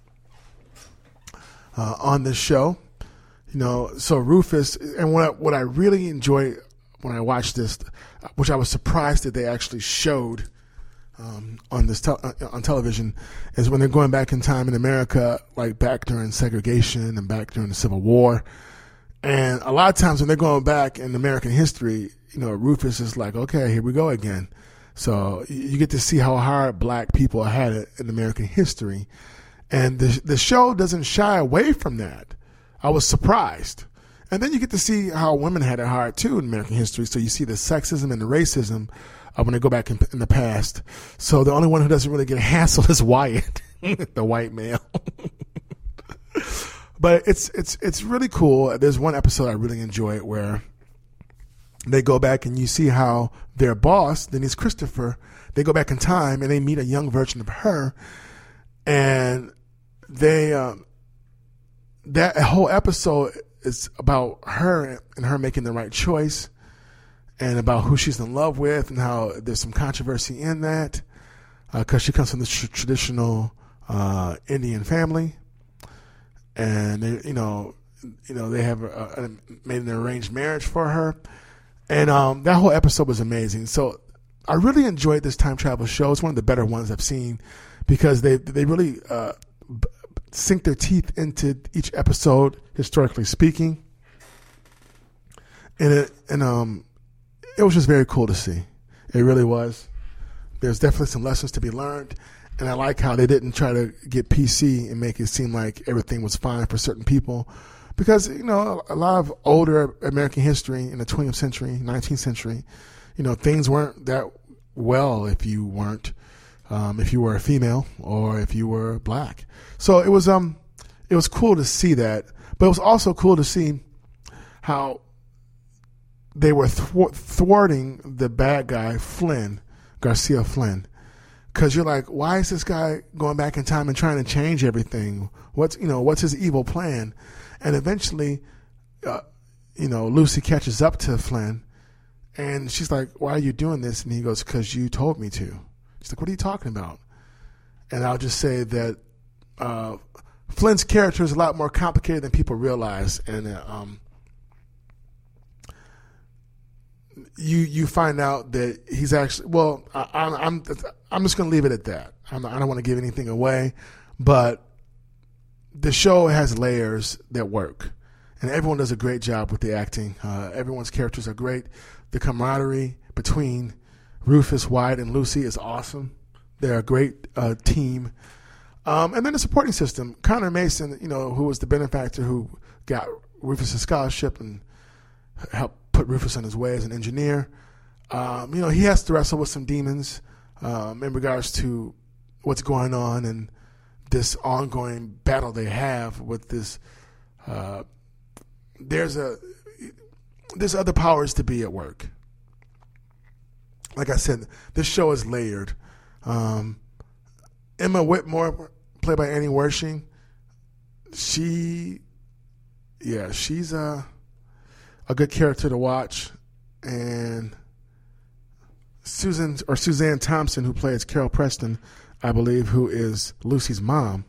uh, on this show. You know, so Rufus, and what I, what I really enjoy when I watched this, which I was surprised that they actually showed um, on this te- on television, is when they're going back in time in America, like back during segregation and back during the Civil War. And a lot of times when they're going back in American history, you know, Rufus is like, okay, here we go again. So you get to see how hard black people had it in American history. And the the show doesn't shy away from that. I was surprised. And then you get to see how women had it hard too in American history. So you see the sexism and the racism uh, when they go back in, in the past. So the only one who doesn't really get hassled is Wyatt, the white male. But it's it's it's really cool. There's one episode I really enjoy it where they go back and you see how their boss, Denise Christopher, they go back in time and they meet a young version of her, and they um, that whole episode is about her and her making the right choice, and about who she's in love with, and how there's some controversy in that because uh, she comes from the tr- traditional uh, Indian family, and they, you know, you know they have a, a, made an arranged marriage for her, and um, that whole episode was amazing. So I really enjoyed this time travel show. It's one of the better ones I've seen because they they really uh, b- sink their teeth into each episode, historically speaking, and it and um it was just very cool to see. It really was. There's definitely some lessons to be learned, and I like how they didn't try to get P C and make it seem like everything was fine for certain people, because you know a lot of older American history in the twentieth century, nineteenth century, you know things weren't that well if you weren't. Um, if you were a female or if you were black. So it was um, it was cool to see that, but it was also cool to see how they were thwart- thwarting the bad guy, Flynn, Garcia Flynn, because you're like, why is this guy going back in time and trying to change everything? What's you know what's his evil plan? And eventually, uh, you know, Lucy catches up to Flynn, and she's like, why are you doing this? And he goes, because you told me to. She's like, what are you talking about? And I'll just say that uh, Flynn's character is a lot more complicated than people realize. And uh, um, you you find out that he's actually, well, I, I'm, I'm, I'm just going to leave it at that. I'm, I don't want to give anything away. But the show has layers that work. And everyone does a great job with the acting. Uh, everyone's characters are great. The camaraderie between Rufus, Wyatt, and Lucy is awesome. They're a great uh, team. Um, and then the supporting system. Connor Mason, you know, who was the benefactor who got Rufus a scholarship and helped put Rufus on his way as an engineer. Um, you know, he has to wrestle with some demons um, in regards to what's going on and this ongoing battle they have with this. Uh, there's a there's other powers to be at work. Like I said, this show is layered. Um, Emma Whitmore, played by Annie Wershing, she, yeah, she's a, a good character to watch. And Susan or Suzanne Thompson, who plays Carol Preston, I believe, who is Lucy's mom,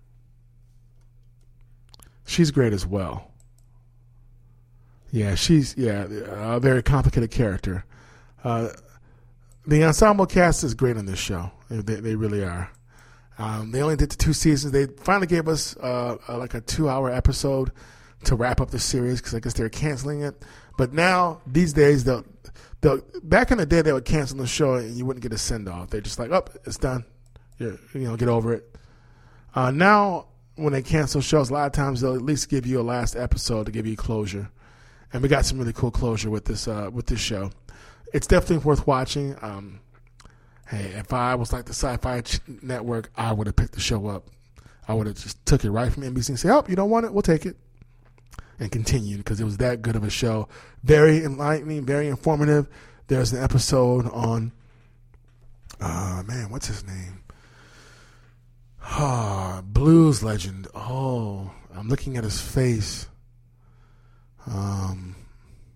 she's great as well. Yeah, she's yeah a very complicated character. Uh, The ensemble cast is great on this show. They, they really are. Um, they only did the two seasons. They finally gave us uh, uh, like a two-hour episode to wrap up the series because I guess they're canceling it. But now, these days, they'll, they'll back in the day, they would cancel the show and you wouldn't get a send-off. They're just like, oh, it's done. You're, you know, get over it. Uh, now, when they cancel shows, a lot of times they'll at least give you a last episode to give you closure. And we got some really cool closure with this uh, with this show. It's definitely worth watching. Um, hey, if I was like the Sci-Fi Network, I would have picked the show up. I would have just took it right from N B C and say, oh, you don't want it? We'll take it. And continued because it was that good of a show. Very enlightening, very informative. There's an episode on, uh, man, what's his name? Oh, blues legend. Oh, I'm looking at his face. Um,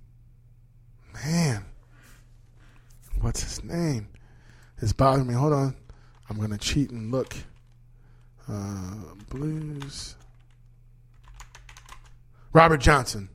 man. What's his name? It's bothering me. Hold on. I'm going to cheat and look. Uh, blues. Robert Johnson.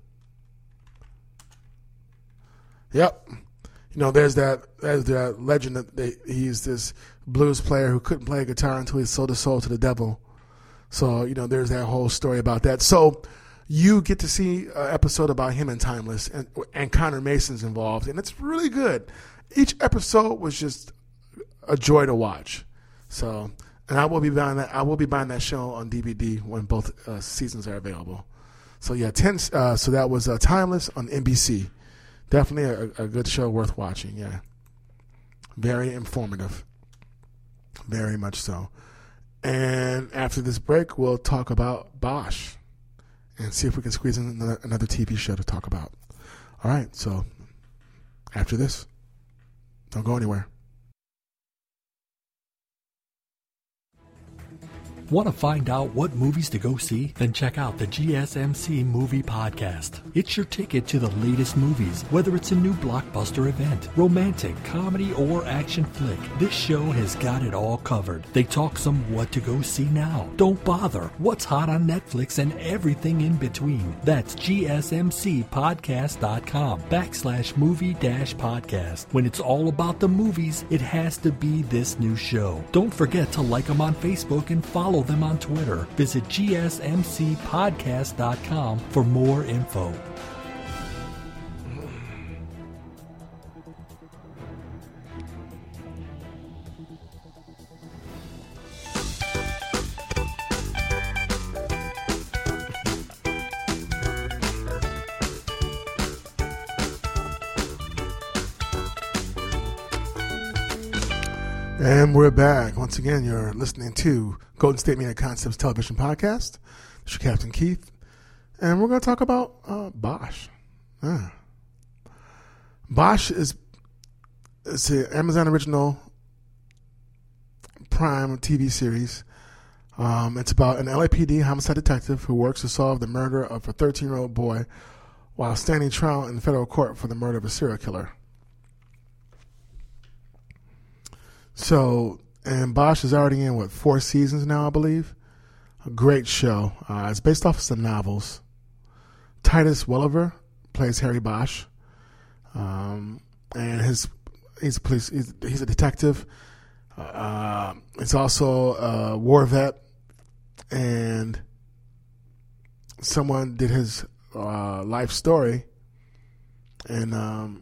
Yep. You know, there's that, there's that legend that they, he's this blues player who couldn't play a guitar until he sold his soul to the devil. So, you know, there's that whole story about that. So you get to see an episode about him in Timeless, and, and Connor Mason's involved, and it's really good. Each episode was just a joy to watch. So, and I will be buying that. I will be buying that show on D V D when both uh, seasons are available. So yeah, ten. Uh, so that was uh, Timeless on N B C. Definitely a, a good show worth watching. Yeah, very informative. Very much so. And after this break, we'll talk about Bosch and see if we can squeeze in another, another T V show to talk about. All right. So after this, don't go anywhere. Want to find out what movies to go see? Then check out the G S M C Movie Podcast. It's your ticket to the latest movies, whether it's a new blockbuster event, romantic, comedy, or action flick. This show has got it all covered. They talk some what to go see now. Don't bother. What's hot on Netflix and everything in between. That's gsmcpodcast.com backslash movie dash podcast. When it's all about the movies, it has to be this new show. Don't forget to like them on Facebook and follow them on Twitter. Visit g s m c podcast dot com for more info. And we're back. Once again, you're listening to Golden State Media Concepts Television Podcast. This is Captain Keith. And we're going to talk about uh, Bosch. Yeah. Bosch is it's an Amazon original Prime T V series. Um, it's about an L A P D homicide detective who works to solve the murder of a thirteen-year-old boy while standing trial in federal court for the murder of a serial killer. So, and Bosch is already in, what, four seasons now, I believe? A great show. Uh, it's based off of some novels. Titus Welliver plays Harry Bosch. Um, and his he's a police, he's, he's a detective. Uh, he's also a war vet. And someone did his uh, life story and um,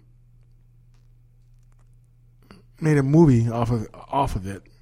made a movie off of off of it.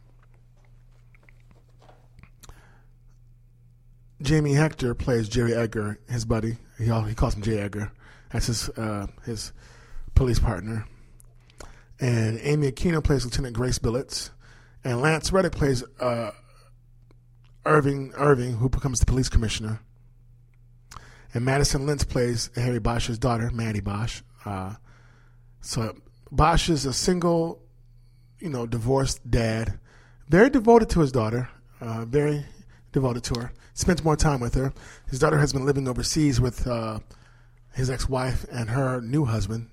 Jamie Hector plays Jerry Edgar, his buddy. He he calls him J. Edgar. That's his uh, his police partner. And Amy Aquino plays Lieutenant Grace Billets, and Lance Reddick plays uh, Irving Irving, who becomes the police commissioner. And Madison Lintz plays Harry Bosch's daughter, Maddie Bosch. Uh, so Bosch is a single, you know, divorced dad, very devoted to his daughter, uh, very devoted to her, spends more time with her. His daughter has been living overseas with uh, his ex-wife and her new husband.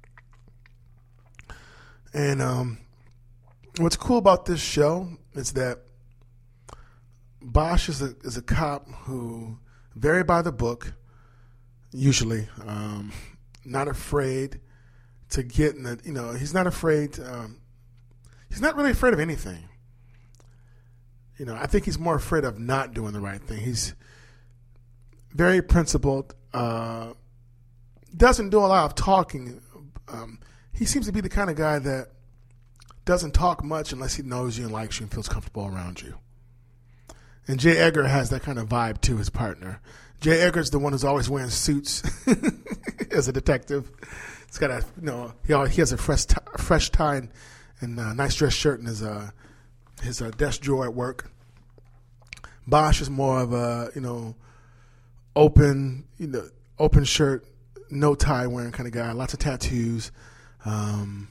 And um, what's cool about this show is that Bosch is a, is a cop who, very by the book, usually, um, not afraid to get in the, you know, he's not afraid to, um, he's not really afraid of anything. You know, I think he's more afraid of not doing the right thing. He's very principled, uh, doesn't do a lot of talking. Um, he seems to be the kind of guy that doesn't talk much unless he knows you and likes you and feels comfortable around you. And J. Edgar has that kind of vibe to his partner. J. Edgar's the one who's always wearing suits as a detective. He's got a, you know, he always, he has a fresh, t- fresh tie and, and a nice dress shirt in his uh, his uh, desk drawer at work. Bosch is more of a, you know, open, you know, open shirt, no tie wearing kind of guy. Lots of tattoos. Um,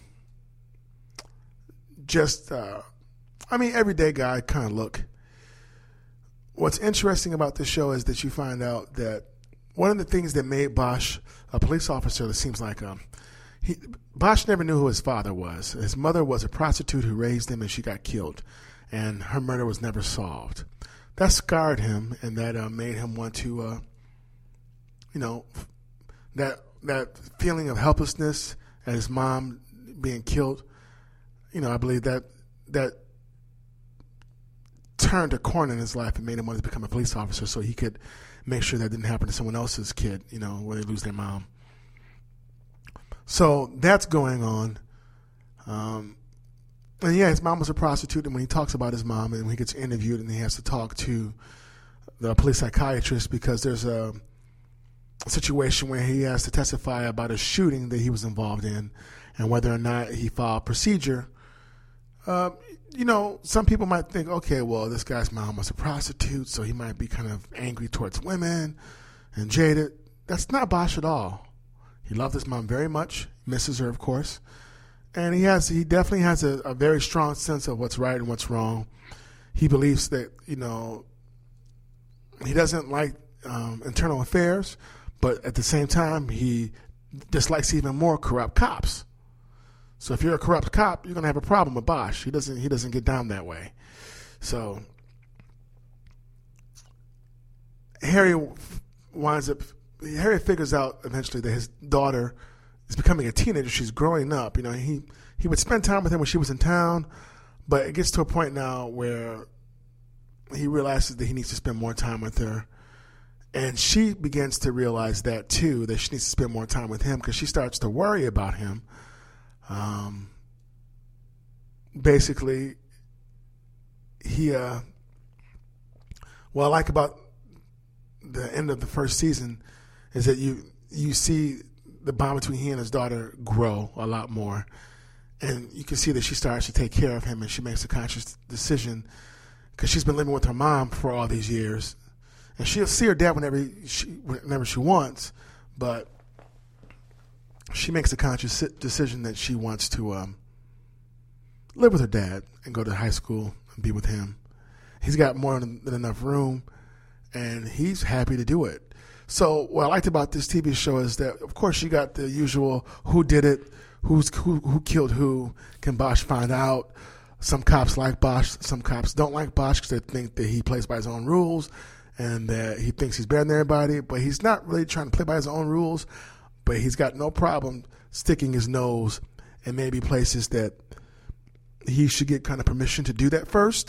just, uh, I mean, everyday guy kind of look. What's interesting about this show is that you find out that one of the things that made Bosch a police officer that seems like um, he, Bosch never knew who his father was. His mother was a prostitute who raised him, and she got killed, and her murder was never solved. That scarred him, and that uh, made him want to, uh, you know, that that feeling of helplessness at his mom being killed. You know, I believe that that. turned a corner in his life and made him want to become a police officer so he could make sure that didn't happen to someone else's kid, you know, where they lose their mom. So that's going on. Um, and yeah, his mom was a prostitute, and when he talks about his mom and when he gets interviewed and he has to talk to the police psychiatrist because there's a situation where he has to testify about a shooting that he was involved in and whether or not he followed procedure. Uh, you know, some people might think, okay, well, this guy's mom was a prostitute, so he might be kind of angry towards women and jaded. That's not Bosch at all. He loved his mom very much, misses her, of course, and he has he definitely has a, a very strong sense of what's right and what's wrong. He believes that, you know, he doesn't like um, internal affairs, but at the same time, he dislikes even more corrupt cops. So if you're a corrupt cop, you're gonna have a problem with Bosch. He doesn't. He doesn't get down that way. So Harry winds up. Harry figures out eventually that his daughter is becoming a teenager. She's growing up. You know, he he would spend time with her when she was in town, but it gets to a point now where he realizes that he needs to spend more time with her. And she begins to realize that, too, that she needs to spend more time with him because she starts to worry about him. Um, basically, he, uh, what I like about the end of the first season is that you you see the bond between he and his daughter grow a lot more. And you can see that she starts to take care of him and she makes a conscious decision because she's been living with her mom for all these years. And she'll see her dad whenever she, whenever she wants, but she makes a conscious decision that she wants to um, live with her dad and go to high school and be with him. He's got more than, than enough room, and he's happy to do it. So what I liked about this T V show is that, of course, you got the usual who did it, who's who, who killed who, can Bosch find out? Some cops like Bosch, some cops don't like Bosch because they think that he plays by his own rules and that he thinks he's better than everybody, but he's not really trying to play by his own rules. But he's got no problem sticking his nose in maybe places that he should get kind of permission to do that first.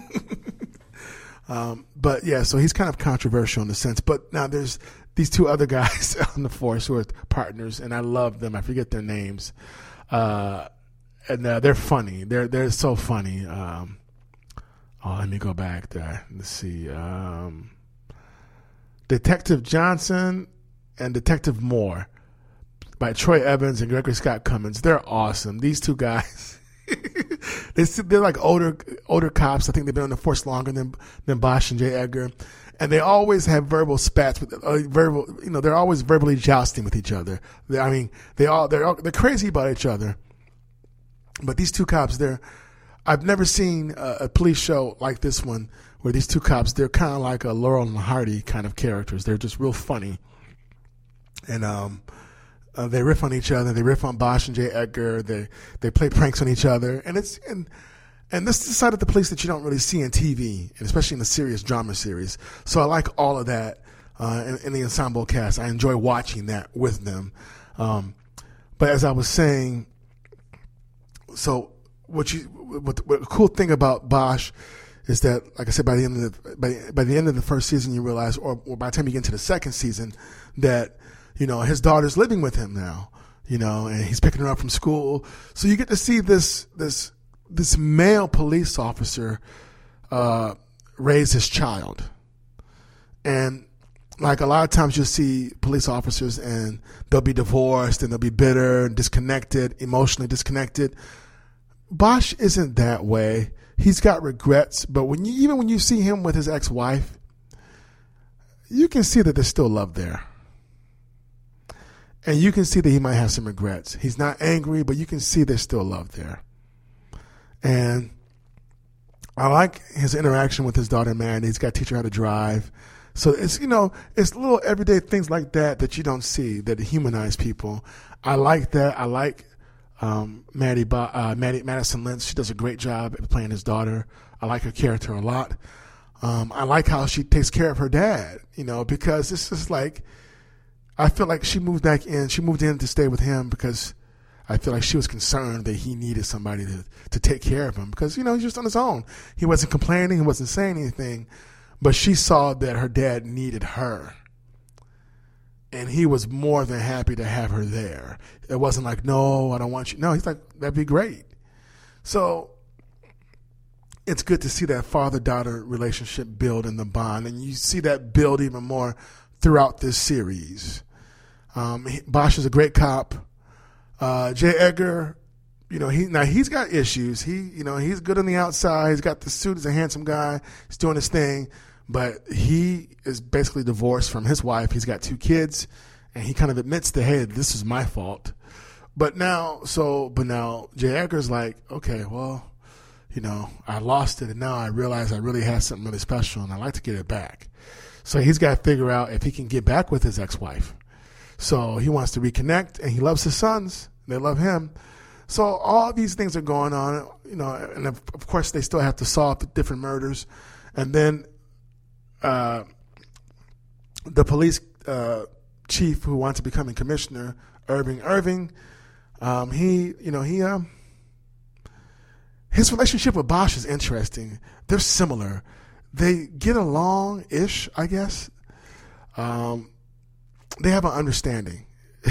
um, but yeah, so he's kind of controversial in the sense. But now there's these two other guys on the force who are partners, and I love them. I forget their names, uh, and uh, they're funny. They're they're so funny. Um, oh, let me go back there. Let's see. Um, Detective Johnson and Detective Moore, by Troy Evans and Gregory Scott Cummins. They're awesome. These two guys, they're like older older cops. I think they've been on the force longer than than Bosch and J. Edgar, and they always have verbal spats with uh, verbal. You know, they're always verbally jousting with each other. They, I mean, they all they're all, they're crazy about each other. But these two cops, they're I've never seen a, a police show like this one where these two cops, they're kind of like a Laurel and Hardy kind of characters. They're just real funny, and um. Uh, they riff on each other. They riff on Bosch and J. Edgar. They they play pranks on each other, and it's and and this is the side of the police that you don't really see in T V, and especially in the serious drama series. So I like all of that uh, in, in the ensemble cast. I enjoy watching that with them. Um, but as I was saying, so what you what, what the cool thing about Bosch is that, like I said, by the end of the by, by the end of the first season, you realize, or, or by the time you get into the second season, that you know, his daughter's living with him now, you know, and he's picking her up from school. So you get to see this this this male police officer uh, raise his child. And like a lot of times you'll see police officers and they'll be divorced and they'll be bitter and disconnected, emotionally disconnected. Bosch isn't that way. He's got regrets, but when you even when you see him with his ex-wife, you can see that there's still love there. And you can see that he might have some regrets. He's not angry, but you can see there's still love there. And I like his interaction with his daughter, man. He's got to teach her how to drive. So it's, you know, it's little everyday things like that that you don't see that humanize people. I like that. I like um, Maddie, uh, Maddie Madison Lynch. She does a great job at playing his daughter. I like her character a lot. Um, I like how she takes care of her dad, you know, because it's just like, I feel like she moved back in. She moved in to stay with him because I feel like she was concerned that he needed somebody to, to take care of him because, you know, he's just on his own. He wasn't complaining. He wasn't saying anything. But she saw that her dad needed her. And he was more than happy to have her there. It wasn't like, no, I don't want you. No, he's like, that'd be great. So it's good to see that father-daughter relationship build in the bond. And you see that build even more throughout this series. Um, he, Bosch is a great cop. Uh, J. Edgar, you know, he now he's got issues. He, you know, he's good on the outside. He's got the suit. He's a handsome guy. He's doing his thing, but he is basically divorced from his wife. He's got two kids, and he kind of admits that, hey, this is my fault. But now, so, but now J. Edgar's like, okay, well, you know, I lost it, and now I realize I really had something really special, and I'd like to get it back. So he's got to figure out if he can get back with his ex-wife. So he wants to reconnect, and he loves his sons. They love him. So all these things are going on, you know, and of, of course they still have to solve the different murders. And then uh, the police uh, chief who wants to become a commissioner, Irving Irving, um, he, you know, he, um, his relationship with Bosch is interesting. They're similar. They get along-ish, I guess. Um, they have an understanding.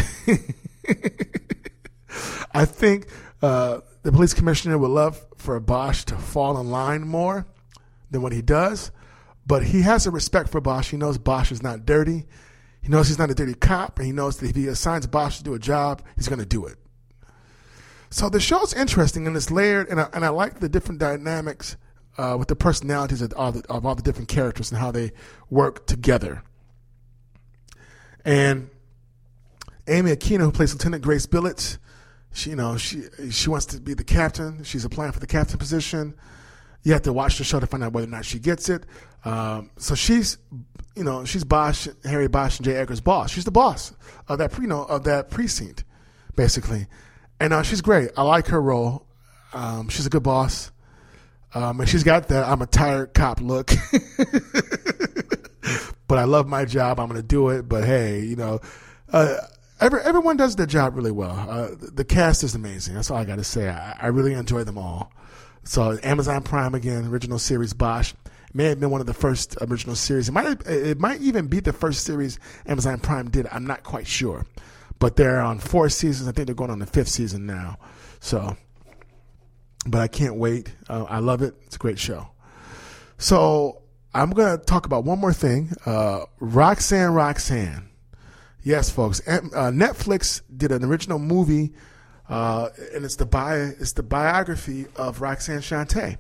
I think uh, the police commissioner would love for Bosch to fall in line more than what he does, but he has a respect for Bosch. He knows Bosch is not dirty. He knows he's not a dirty cop, and he knows that if he assigns Bosch to do a job, he's going to do it. So the show's interesting and it's layered, and I, and I like the different dynamics uh, with the personalities of all the, of all the different characters and how they work together. And Amy Aquino, who plays Lieutenant Grace Billets, she, you know, she she wants to be the captain. She's applying for the captain position. You have to watch the show to find out whether or not she gets it. Um, so she's, you know, she's Bosch, Harry Bosch, and J. Edgar's boss. She's the boss of that, you know, of that precinct, basically. And uh, she's great. I like her role. Um, she's a good boss. Um, and she's got that I'm a tired cop look. But I love my job. I'm going to do it. But hey, you know, uh, every, everyone does their job really well. Uh, the, the cast is amazing. That's all I got to say. I, I really enjoy them all. So Amazon Prime again, original series Bosch. May have been one of the first original series. It might have, it might even be the first series Amazon Prime did. I'm not quite sure. But they're on four seasons. I think they're going on the fifth season now. So, but I can't wait. Uh, I love it. It's a great show. So I'm going to talk about one more thing. Uh, Roxanne, Roxanne. Yes, folks. Uh, Netflix did an original movie, uh, and it's the bio, it's the biography of Roxanne Shante.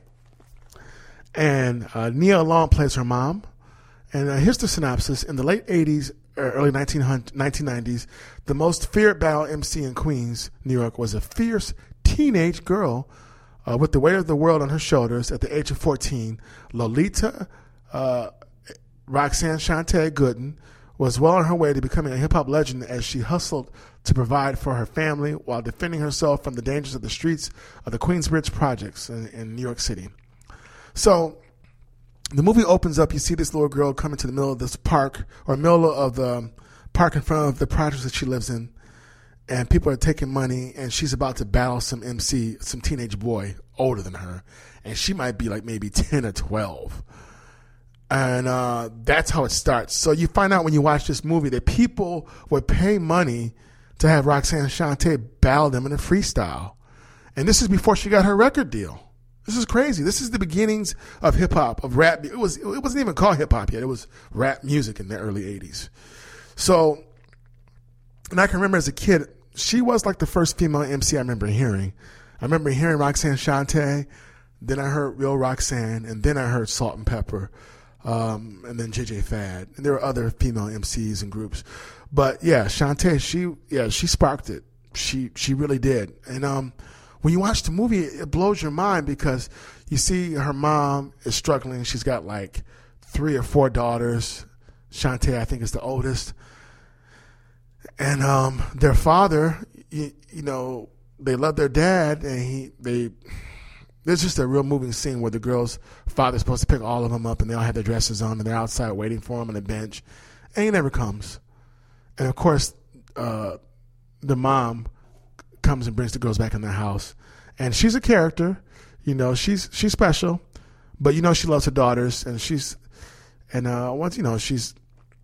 And uh, Nia Long plays her mom. And uh, here's the synopsis. In the late eighties, or early nineteen nineties, the most feared battle M C in Queens, New York, was a fierce teenage girl uh, with the weight of the world on her shoulders. At the age of fourteen, Lolita uh, Roxanne Shante Gooden was well on her way to becoming a hip-hop legend as she hustled to provide for her family while defending herself from the dangers of the streets of the Queensbridge projects in, in New York City. So the movie opens up. You see this little girl come into the middle of this park, or middle of the park in front of the projects that she lives in, and people are taking money, and she's about to battle some M C, some teenage boy older than her, and she might be like maybe ten or twelve. And uh, that's how it starts. So you find out when you watch this movie that people would pay money to have Roxanne Shante battle them in a freestyle. And this is before she got her record deal. This is crazy. This is the beginnings of hip hop, of rap. It was, it wasn't even called hip hop yet. It was rap music in the early eighties. So, and I can remember as a kid, she was like the first female M C I remember hearing. I remember hearing Roxanne Shante, then I heard Real Roxanne, and then I heard Salt and Pepper, um, and then J J Fad. And there were other female M Cs and groups. But yeah, Shante, she, yeah, she sparked it. She, she really did. And, um, when you watch the movie, it blows your mind because you see her mom is struggling. She's got like three or four daughters. Shante, I think, is the oldest. And um, their father, you, you know, they love their dad, and he they. There's just a real moving scene where the girl's father's supposed to pick all of them up, and they all have their dresses on, and they're outside waiting for him on the bench, and he never comes. And of course, uh, the mom comes and brings the girls back in their house, and she's a character, you know, she's she's special, but you know she loves her daughters, and she's and uh, once you know she's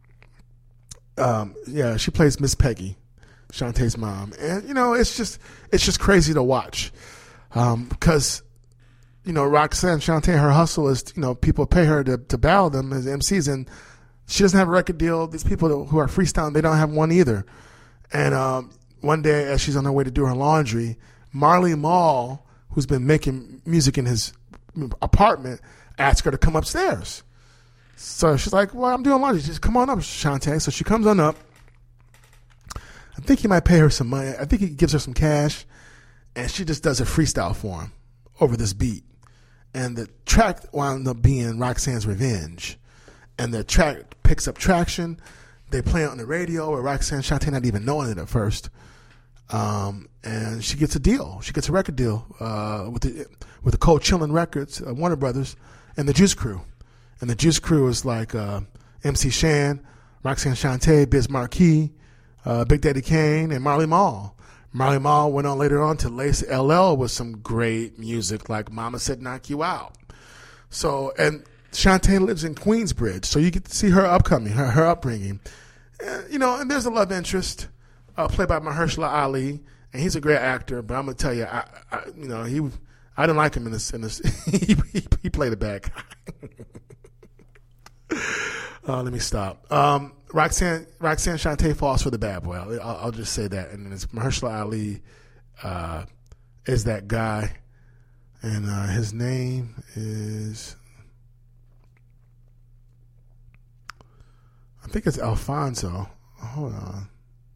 um, yeah she plays Miss Peggy, Shantae's mom, and you know it's just it's just crazy to watch um, because you know Roxanne Shante, her hustle is you know people pay her to to battle them as M Cs, and she doesn't have a record deal. These people who are freestyling, they don't have one either. And um, one day, as she's on her way to do her laundry, Marley Marl, who's been making music in his apartment, asks her to come upstairs. So she's like, well, I'm doing laundry. She says, come on up, Shantae. So she comes on up. I think he might pay her some money. I think he gives her some cash. And she just does a freestyle for him over this beat. And the track wound up being Roxanne's Revenge. And the track picks up traction. They play it on the radio, where Roxanne Shantae not even knowing it at first. Um, and she gets a deal. She gets a record deal uh, with the with the Cold Chillin' Records, uh, Warner Brothers, and the Juice Crew. And the Juice Crew is like uh, M C Shan, Roxanne Shantae, Biz Markie, uh, Big Daddy Kane, and Marley Marl. Marley Marl went on later on to lace L L with some great music like Mama Said Knock You Out. So, and Shantae lives in Queensbridge, so you get to see her upcoming, her, her upbringing. Uh, you know, and there's a love interest uh, played by Mahershala Ali, and he's a great actor. But I'm gonna tell you, I, I you know, he, I didn't like him in this. In this, he, he, he played it back. uh, let me stop. Um, Roxanne, Roxanne Shantae falls for the bad boy. I'll, I'll just say that. And it's Mahershala Ali uh, is that guy, and uh, his name is, I think it's Alfonso. Hold on.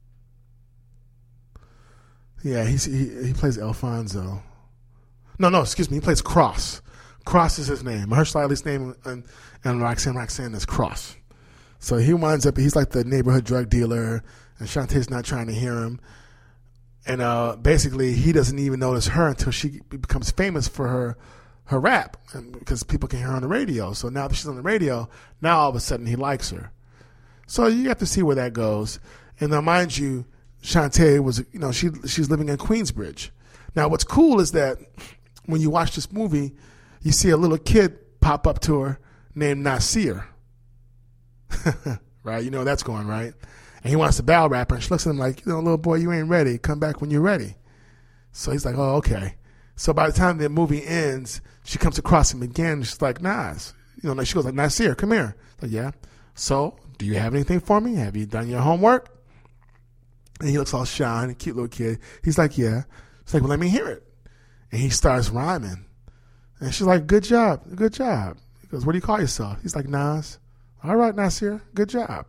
Yeah, he's, he he plays Alfonso. No, no, excuse me. He plays Cross. Cross is his name. Mahershala Ali's name, and, and Roxanne Roxanne is Cross. So he winds up, he's like the neighborhood drug dealer, and Shantae's not trying to hear him. And uh, basically, he doesn't even notice her until she becomes famous for her her rap, and because people can hear her on the radio. So now that she's on the radio, now all of a sudden he likes her. So you have to see where that goes. And now, mind you, Shantae was, you know, she she's living in Queensbridge. Now, what's cool is that when you watch this movie, you see a little kid pop up to her named Nasir. Right? You know that's going, right? And he wants to battle rap her, and she looks at him like, you know, little boy, you ain't ready. Come back when you're ready. So he's like, oh, okay. So by the time the movie ends, she comes across him again, and she's like, Nas. You know, like she goes like, Nasir, come here. Like, yeah. So, do you have anything for me? Have you done your homework? And he looks all shy, a cute little kid. He's like, yeah. She's like, well, let me hear it. And he starts rhyming. And she's like, good job, good job. He goes, what do you call yourself? He's like, Nas. All right, Nasir, good job.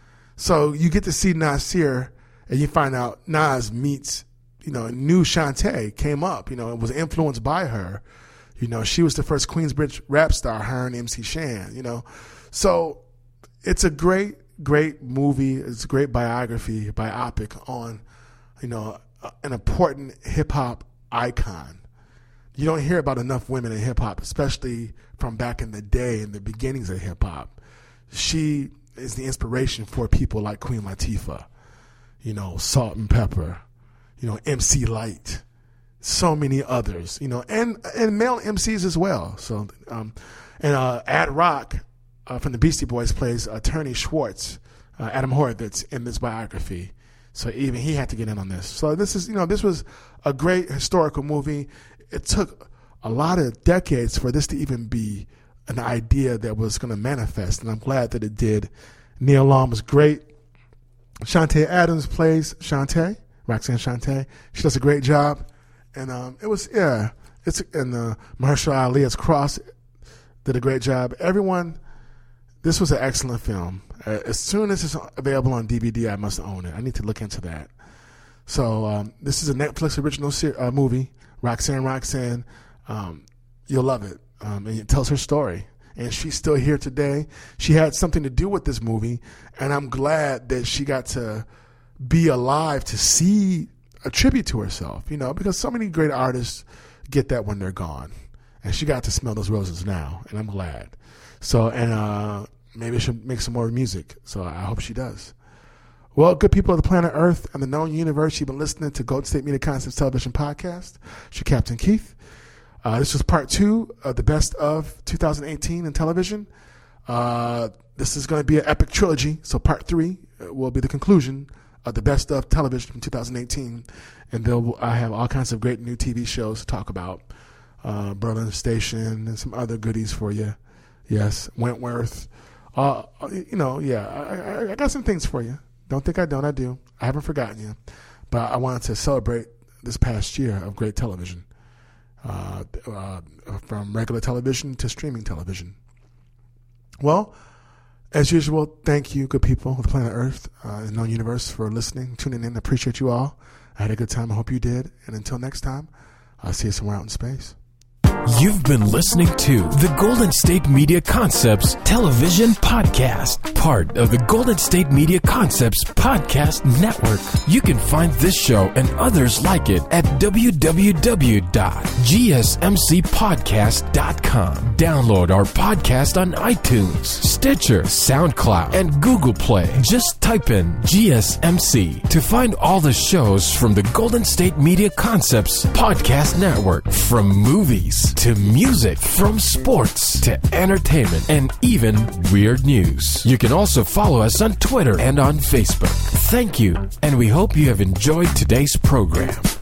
So you get to see Nasir, and you find out Nas meets, you know, new Shantae came up, you know, and was influenced by her. You know, she was the first Queensbridge rap star, her and M C Shan, you know. So it's a great, great movie. It's a great biography, biopic on, you know, an important hip-hop icon. You don't hear about enough women in hip-hop, especially from back in the day, in the beginnings of hip-hop. She is the inspiration for people like Queen Latifah, you know, Salt and Pepper, you know, M C Lyte, so many others, you know, and and male M Cs as well. So, um, and uh, Ad Rock uh, from the Beastie Boys plays Attorney Schwartz, uh, Adam Horovitz, in this biography. So even he had to get in on this. So this is, you know, this was a great historical movie. It took a lot of decades for this to even be an idea that was going to manifest, and I'm glad that it did. Neil Long was great. Shantae Adams plays Shantae, Roxanne Shantae. She does a great job, and um, it was yeah. It's and uh, Mahershala Ali as Cross did a great job. Everyone, this was an excellent film. Uh, as soon as it's available on D V D, I must own it. I need to look into that. So um, this is a Netflix original ser- uh, movie. Roxanne, Roxanne, um, you'll love it. Um, and it tells her story, and she's still here today. She had something to do with this movie, and I'm glad that she got to be alive to see a tribute to herself, you know, because so many great artists get that when they're gone, and she got to smell those roses now, and I'm glad. So, and uh, maybe she'll make some more music, so I hope she does. Well, good people of the planet Earth and the known universe, you've been listening to Golden State Media Concepts Television Podcast. It's your Captain Keith. Uh, this was part two of the best of two thousand eighteen in television. Uh, this is going to be an epic trilogy, so part three will be the conclusion of the best of television from two thousand eighteen. And then I have all kinds of great new T V shows to talk about. Uh, Berlin Station and some other goodies for you. Yes, Wentworth, Uh, you know, yeah, I, I, I got some things for you. Don't think I don't. I do. I haven't forgotten you. But I wanted to celebrate this past year of great television, uh, uh, from regular television to streaming television. Well, as usual, thank you, good people of the planet Earth uh, and known universe, for listening, tuning in. I appreciate you all. I had a good time. I hope you did. And until next time, I'll see you somewhere out in space. You've been listening to the Golden State Media Concepts Television Podcast, part of the Golden State Media Concepts Podcast Network. You can find this show and others like it at w w w dot g s m c podcast dot com. Download our podcast on iTunes, Stitcher, SoundCloud, and Google Play. Just type in G S M C to find all the shows from the Golden State Media Concepts Podcast Network, from movies to music, from sports to entertainment, and even weird news. You can also follow us on Twitter and on Facebook. Thank you, and we hope you have enjoyed today's program.